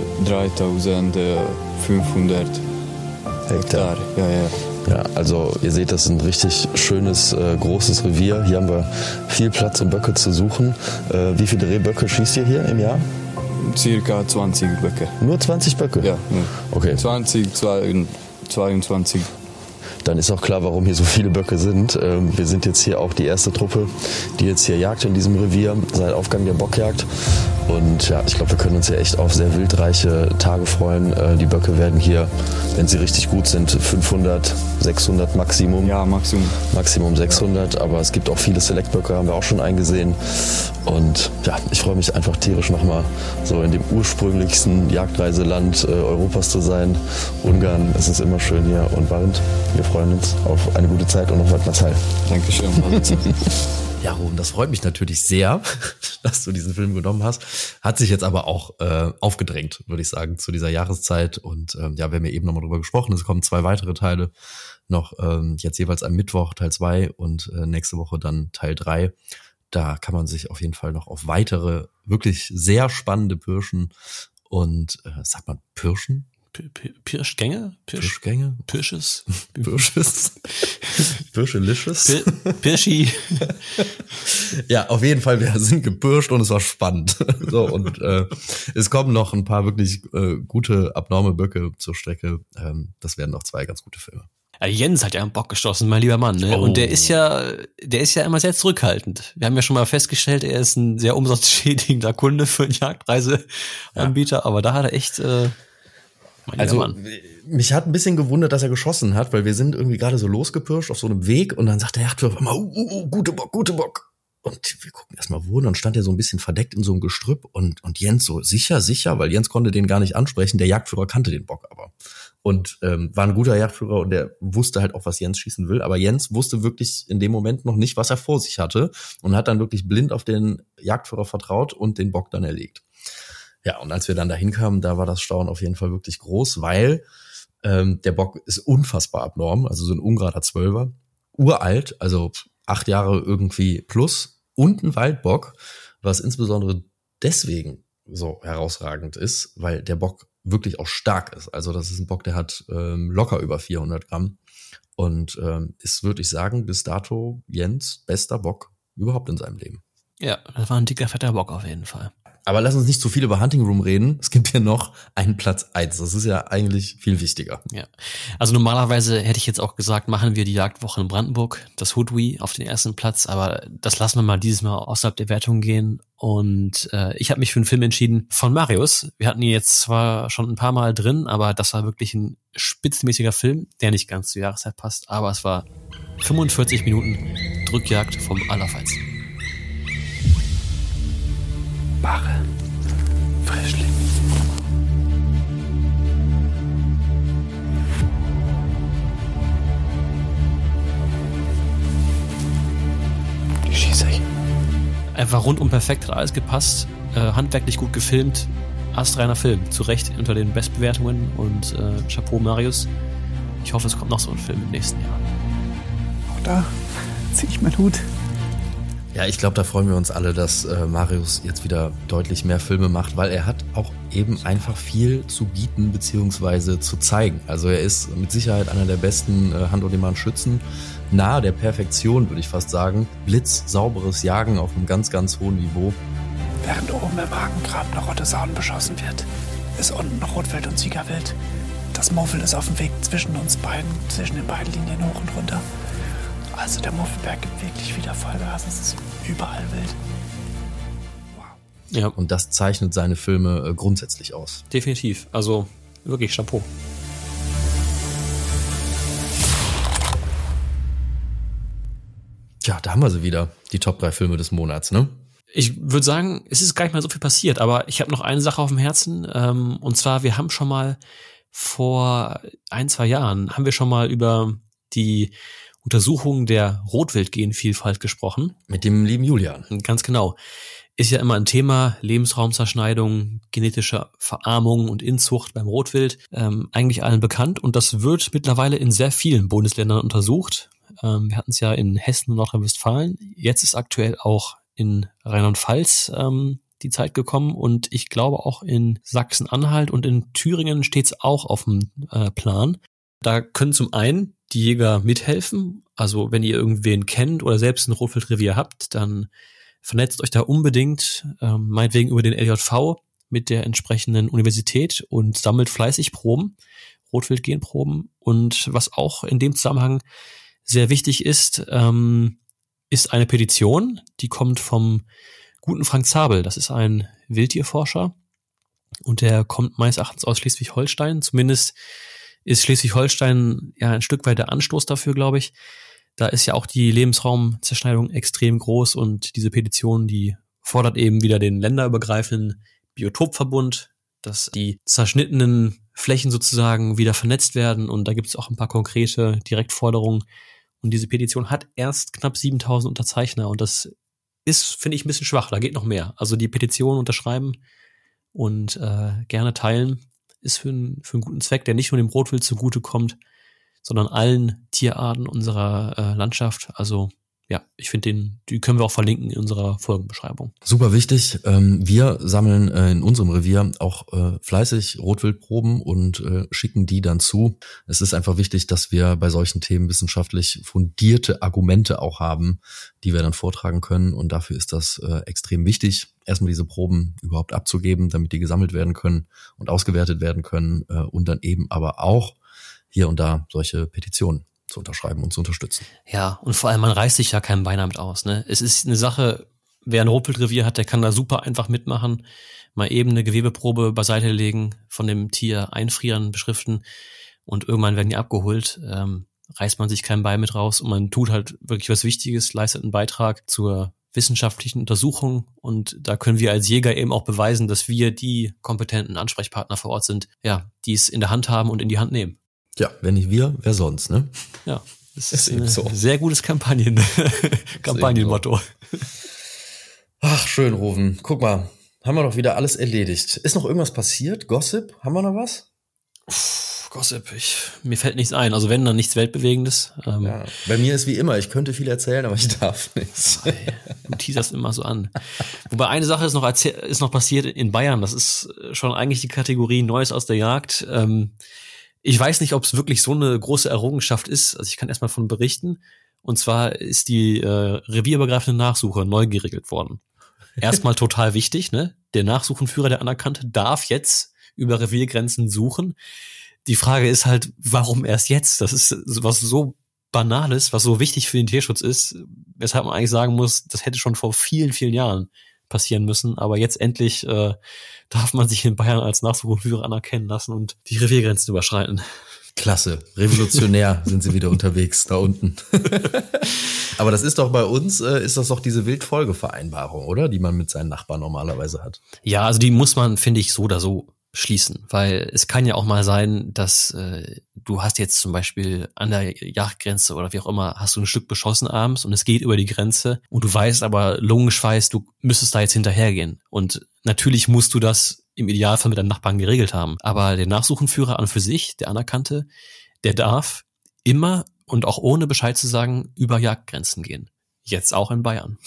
dreitausendfünfhundert Hektar. Ja, ja. Ja, also ihr seht, das ist ein richtig schönes, äh, großes Revier. Hier haben wir viel Platz, um Böcke zu suchen. Äh, wie viele Rehböcke schießt ihr hier im Jahr? Circa zwanzig Böcke. Nur zwanzig Böcke? Ja, nur. Okay. zwanzig, zweiundzwanzig. Dann ist auch klar, warum hier so viele Böcke sind. Ähm, wir sind jetzt hier auch die erste Truppe, die jetzt hier jagt in diesem Revier seit Aufgang der Bockjagd. Und ja, ich glaube, wir können uns hier echt auf sehr wildreiche Tage freuen. Äh, die Böcke werden hier, wenn sie richtig gut sind, fünfhundert, sechshundert Maximum. Ja, Maximum. Maximum sechshundert, aber es gibt auch viele Select-Böcke, haben wir auch schon eingesehen. Und ja, ich freue mich einfach tierisch nochmal so in dem ursprünglichsten Jagdreiseland äh, Europas zu sein. Ungarn, es ist immer schön hier. Und Barend, wir freuen uns auf eine gute Zeit und noch Waldmarsheil. Dankeschön. Ja, Ruben, das freut mich natürlich sehr, dass du diesen Film genommen hast. Hat sich jetzt aber auch äh, aufgedrängt, würde ich sagen, zu dieser Jahreszeit. Und ähm, ja, wir haben ja eben nochmal drüber gesprochen. Es kommen zwei weitere Teile noch, ähm, jetzt jeweils am Mittwoch Teil zwei und äh, nächste Woche dann Teil drei. Da kann man sich auf jeden Fall noch auf weitere, wirklich sehr spannende Pirschen und, äh, sagt man Pirschen? P- P- Pirschgänge? Pirsch- Pirschgänge? Pirsches? Pirsches? Pirschelicious? Pir- Pirschi? Ja, auf jeden Fall, wir sind gepirscht und es war spannend. So, und äh, es kommen noch ein paar wirklich äh, gute, abnorme Böcke zur Strecke. Ähm, das werden noch zwei ganz gute Filme. Ja, Jens hat ja einen Bock geschossen, mein lieber Mann, ne? Oh. Und der ist ja, der ist ja immer sehr zurückhaltend. Wir haben ja schon mal festgestellt, er ist ein sehr umsatzschädigender Kunde für einen Jagdreiseanbieter, ja. Aber da hat er echt, äh, mein Also, lieber Mann. mich hat ein bisschen gewundert, dass er geschossen hat, weil wir sind irgendwie gerade so losgepirscht auf so einem Weg und dann sagt der Jagdführer immer, uh, uh, uh, gute Bock, gute Bock. Und wir gucken erstmal wo, und dann stand er so ein bisschen verdeckt in so einem Gestrüpp und, und Jens so, sicher, sicher, weil Jens konnte den gar nicht ansprechen, der Jagdführer kannte den Bock aber. Und ähm, war ein guter Jagdführer und der wusste halt auch, was Jens schießen will. Aber Jens wusste wirklich in dem Moment noch nicht, was er vor sich hatte und hat dann wirklich blind auf den Jagdführer vertraut und den Bock dann erlegt. Ja, und als wir dann dahin kamen, da war das Staunen auf jeden Fall wirklich groß, weil ähm, der Bock ist unfassbar abnorm, also so ein ungerader Zwölfer, uralt, also acht Jahre irgendwie plus und ein Waldbock, was insbesondere deswegen so herausragend ist, weil der Bock wirklich auch stark ist. Also das ist ein Bock, der hat ähm, locker über vierhundert Gramm und ähm, ist, würde ich sagen, bis dato Jens bester Bock überhaupt in seinem Leben. Ja, das war ein dicker, fetter Bock auf jeden Fall. Aber lass uns nicht zu viel über Hunting Room reden. Es gibt hier noch einen Platz eins. Das ist ja eigentlich viel wichtiger. Ja, also normalerweise hätte ich jetzt auch gesagt, machen wir die Jagdwoche in Brandenburg, das Hoodwee auf den ersten Platz, aber das lassen wir mal dieses Mal außerhalb der Wertung gehen. Und äh, ich habe mich für einen Film entschieden von Marius. Wir hatten ihn jetzt zwar schon ein paar Mal drin, aber das war wirklich ein spitzenmäßiger Film, der nicht ganz zur Jahreszeit passt, aber es war fünfundvierzig Minuten Drückjagd vom Allerfeinsten. Barre, Frischling. Die schieße ich. Einfach rundum perfekt, hat alles gepasst, äh, handwerklich gut gefilmt, astreiner Film, zu Recht unter den Bestbewertungen und äh, Chapeau Marius. Ich hoffe, es kommt noch so ein Film im nächsten Jahr. Auch da ziehe ich meinen Hut. Ja, ich glaube, da freuen wir uns alle, dass äh, Marius jetzt wieder deutlich mehr Filme macht, weil er hat auch eben einfach viel zu bieten beziehungsweise zu zeigen. Also er ist mit Sicherheit einer der besten äh, Hand-on-Demand-Schützen, nahe der Perfektion, würde ich fast sagen. Blitz, sauberes Jagen auf einem ganz, ganz hohen Niveau. Während oben im Hakengrab noch Ottosauen beschossen wird, ist unten Rotwild und Siegerwild. Das Muffel ist auf dem Weg zwischen uns beiden, zwischen den beiden Linien hoch und runter. Also der Muffelberg gibt wirklich wieder Vollgas, es ist überall wild. Wow. Ja. Und das zeichnet seine Filme äh, grundsätzlich aus. Definitiv, also wirklich Chapeau. Tja, da haben wir sie wieder, die Top drei Filme des Monats, ne? Ich würde sagen, es ist gar nicht mal so viel passiert, aber ich habe noch eine Sache auf dem Herzen, ähm, und zwar, wir haben schon mal vor ein, zwei Jahren, haben wir schon mal über die Untersuchung der Rotwildgenvielfalt gesprochen. Mit dem lieben Julian. Ganz genau. Ist ja immer ein Thema, Lebensraumzerschneidung, genetische Verarmung und Inzucht beim Rotwild, ähm, eigentlich allen bekannt, und das wird mittlerweile in sehr vielen Bundesländern untersucht. Ähm, wir hatten es ja in Hessen und Nordrhein-Westfalen. Jetzt ist aktuell auch in Rheinland-Pfalz ähm, die Zeit gekommen, und ich glaube auch in Sachsen-Anhalt und in Thüringen steht es auch auf dem äh, Plan. Da können zum einen die Jäger mithelfen. Also wenn ihr irgendwen kennt oder selbst ein Rotwildrevier habt, dann vernetzt euch da unbedingt, ähm, meinetwegen über den L J V mit der entsprechenden Universität und sammelt fleißig Proben, Rotwildgenproben. Und was auch in dem Zusammenhang sehr wichtig ist, ähm, ist eine Petition, die kommt vom guten Frank Zabel. Das ist ein Wildtierforscher und der kommt meines Erachtens aus Schleswig-Holstein. Zumindest ist Schleswig-Holstein ja ein Stück weit der Anstoß dafür, glaube ich. Da ist ja auch die Lebensraumzerschneidung extrem groß, und diese Petition, die fordert eben wieder den länderübergreifenden Biotopverbund, dass die zerschnittenen Flächen sozusagen wieder vernetzt werden, und da gibt es auch ein paar konkrete Direktforderungen. Und diese Petition hat erst knapp siebentausend Unterzeichner, und das ist, finde ich, ein bisschen schwach. Da geht noch mehr. Also die Petition unterschreiben und äh, gerne teilen ist für, ein, für einen guten Zweck, der nicht nur dem Rotwild zugutekommt, sondern allen Tierarten unserer äh, Landschaft. Also ja, ich finde, den, die können wir auch verlinken in unserer Folgenbeschreibung. Super wichtig. Ähm, wir sammeln äh, in unserem Revier auch äh, fleißig Rotwildproben und äh, schicken die dann zu. Es ist einfach wichtig, dass wir bei solchen Themen wissenschaftlich fundierte Argumente auch haben, die wir dann vortragen können. Und dafür ist das äh, extrem wichtig, erstmal diese Proben überhaupt abzugeben, damit die gesammelt werden können und ausgewertet werden können, äh, und dann eben aber auch hier und da solche Petitionen zu unterschreiben und zu unterstützen. Ja, und vor allem, man reißt sich ja kein Bein damit aus, ne? Es ist eine Sache, wer ein Rotwildrevier hat, der kann da super einfach mitmachen, mal eben eine Gewebeprobe beiseite legen, von dem Tier einfrieren, beschriften, und irgendwann werden die abgeholt, ähm, reißt man sich kein Bein mit raus, und man tut halt wirklich was Wichtiges, leistet einen Beitrag zur wissenschaftlichen Untersuchung, und da können wir als Jäger eben auch beweisen, dass wir die kompetenten Ansprechpartner vor Ort sind, ja, die es in der Hand haben und in die Hand nehmen. Ja, wenn nicht wir, wer sonst, ne? Ja, das ist, ist ein so. Sehr gutes Kampagnen, Kampagnenmotto. Ach, schön, Rufen. Guck mal, haben wir doch wieder alles erledigt. Ist noch irgendwas passiert? Gossip? Haben wir noch was? Puh, Gossip, ich, mir fällt nichts ein. Also wenn, dann nichts Weltbewegendes. Ähm, ja, bei mir ist wie immer, ich könnte viel erzählen, aber ich darf nichts. Du teaserst immer so an. Wobei eine Sache ist noch, erzähl- ist noch passiert in Bayern. Das ist schon eigentlich die Kategorie Neues aus der Jagd. Ähm, Ich weiß nicht, ob es wirklich so eine große Errungenschaft ist. Also ich kann erstmal von berichten. Und zwar ist die äh, revierübergreifende Nachsuche neu geregelt worden. Erstmal total wichtig, ne? Der Nachsuchenführer, der Anerkannte, darf jetzt über Reviergrenzen suchen. Die Frage ist halt, warum erst jetzt? Das ist was so Banales, was so wichtig für den Tierschutz ist, weshalb man eigentlich sagen muss, das hätte schon vor vielen, vielen Jahren passieren müssen. Aber jetzt endlich äh, darf man sich in Bayern als Nachsuchenführer anerkennen lassen und die Reviergrenzen überschreiten. Klasse, revolutionär sind sie wieder unterwegs da unten. Aber das ist doch bei uns, äh, ist das doch diese Wildfolgevereinbarung, oder? Die man mit seinen Nachbarn normalerweise hat. Ja, also die muss man, finde ich, so oder so schließen, weil es kann ja auch mal sein, dass äh, du hast jetzt zum Beispiel an der Jagdgrenze oder wie auch immer, hast du ein Stück beschossen abends und es geht über die Grenze und du weißt aber Lungenschweiß, du müsstest da jetzt hinterhergehen, und natürlich musst du das im Idealfall mit deinem Nachbarn geregelt haben, aber der Nachsuchenführer an für sich, der Anerkannte, der darf immer und auch ohne Bescheid zu sagen über Jagdgrenzen gehen. Jetzt auch in Bayern.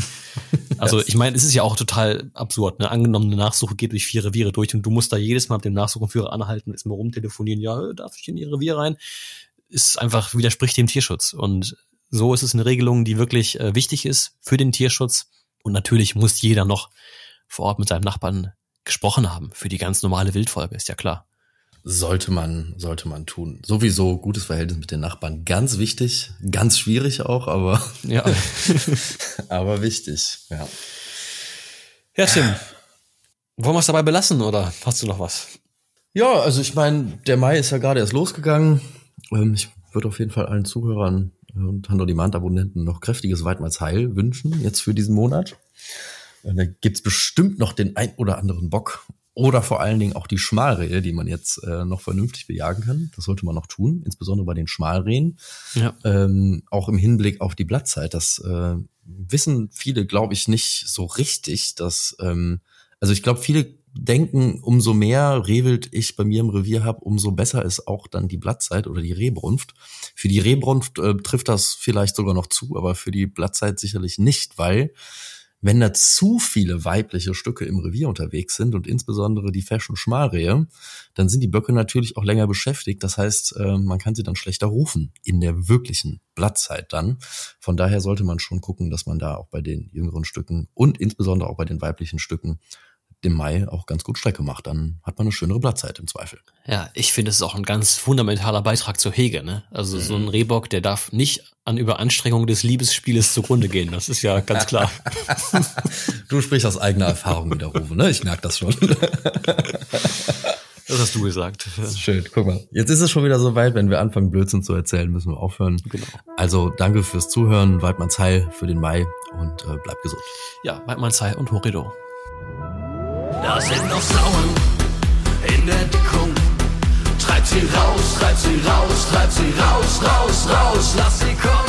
Also ich meine, es ist ja auch total absurd. Ne? Angenommen, eine Nachsuche geht durch vier Reviere durch und du musst da jedes Mal mit dem Nachsuchenführer anhalten und jetzt mal rumtelefonieren, ja, darf ich in ihr Revier rein? Ist einfach, widerspricht dem Tierschutz. Und so ist es eine Regelung, die wirklich äh, wichtig ist für den Tierschutz. Und natürlich muss jeder noch vor Ort mit seinem Nachbarn gesprochen haben für die ganz normale Wildfolge, ist ja klar. Sollte man, sollte man tun. Sowieso gutes Verhältnis mit den Nachbarn. Ganz wichtig, ganz schwierig auch, aber, ja. aber wichtig, ja. Ja, Tim. Wollen wir es dabei belassen oder hast du noch was? Ja, also ich meine, der Mai ist ja gerade erst losgegangen. Ich würde auf jeden Fall allen Zuhörern und Hand-on-Demand-Abonnenten noch kräftiges Weidmannsheil wünschen, jetzt für diesen Monat. Da gibt's bestimmt noch den ein oder anderen Bock. Oder vor allen Dingen auch die Schmalrehe, die man jetzt äh, noch vernünftig bejagen kann. Das sollte man noch tun, insbesondere bei den Schmalrehen. Ja. Ähm, auch im Hinblick auf die Blattzeit. Das äh, wissen viele, glaube ich, nicht so richtig. Dass, ähm, also ich glaube, viele denken, umso mehr Rehwild ich bei mir im Revier habe, umso besser ist auch dann die Blattzeit oder die Rehbrunft. Für die Rehbrunft äh, trifft das vielleicht sogar noch zu, aber für die Blattzeit sicherlich nicht, weil wenn da zu viele weibliche Stücke im Revier unterwegs sind und insbesondere die Fashion Schmalrehe, dann sind die Böcke natürlich auch länger beschäftigt. Das heißt, man kann sie dann schlechter rufen in der wirklichen Blattzeit dann. Von daher sollte man schon gucken, dass man da auch bei den jüngeren Stücken und insbesondere auch bei den weiblichen Stücken im Mai auch ganz gut Strecke macht. Dann hat man eine schönere Blattzeit im Zweifel. Ja, ich finde, es ist auch ein ganz fundamentaler Beitrag zur Hege. Ne? Also mhm. so ein Rehbock, der darf nicht an Überanstrengung des Liebesspieles zugrunde gehen. Das ist ja ganz klar. Du sprichst aus eigener Erfahrung wieder, Rufe, ne? Ich merke das schon. Das hast du gesagt. Schön, guck mal. Jetzt ist es schon wieder soweit, wenn wir anfangen, Blödsinn zu erzählen, müssen wir aufhören. Genau. Also danke fürs Zuhören, Weidmannsheil für den Mai und äh, bleibt gesund. Ja, Weidmannsheil und Horrido. Da sind noch Sauen in der Dickung. Treibt sie raus, treibt sie raus, treibt sie raus, raus, raus. Lass sie kommen.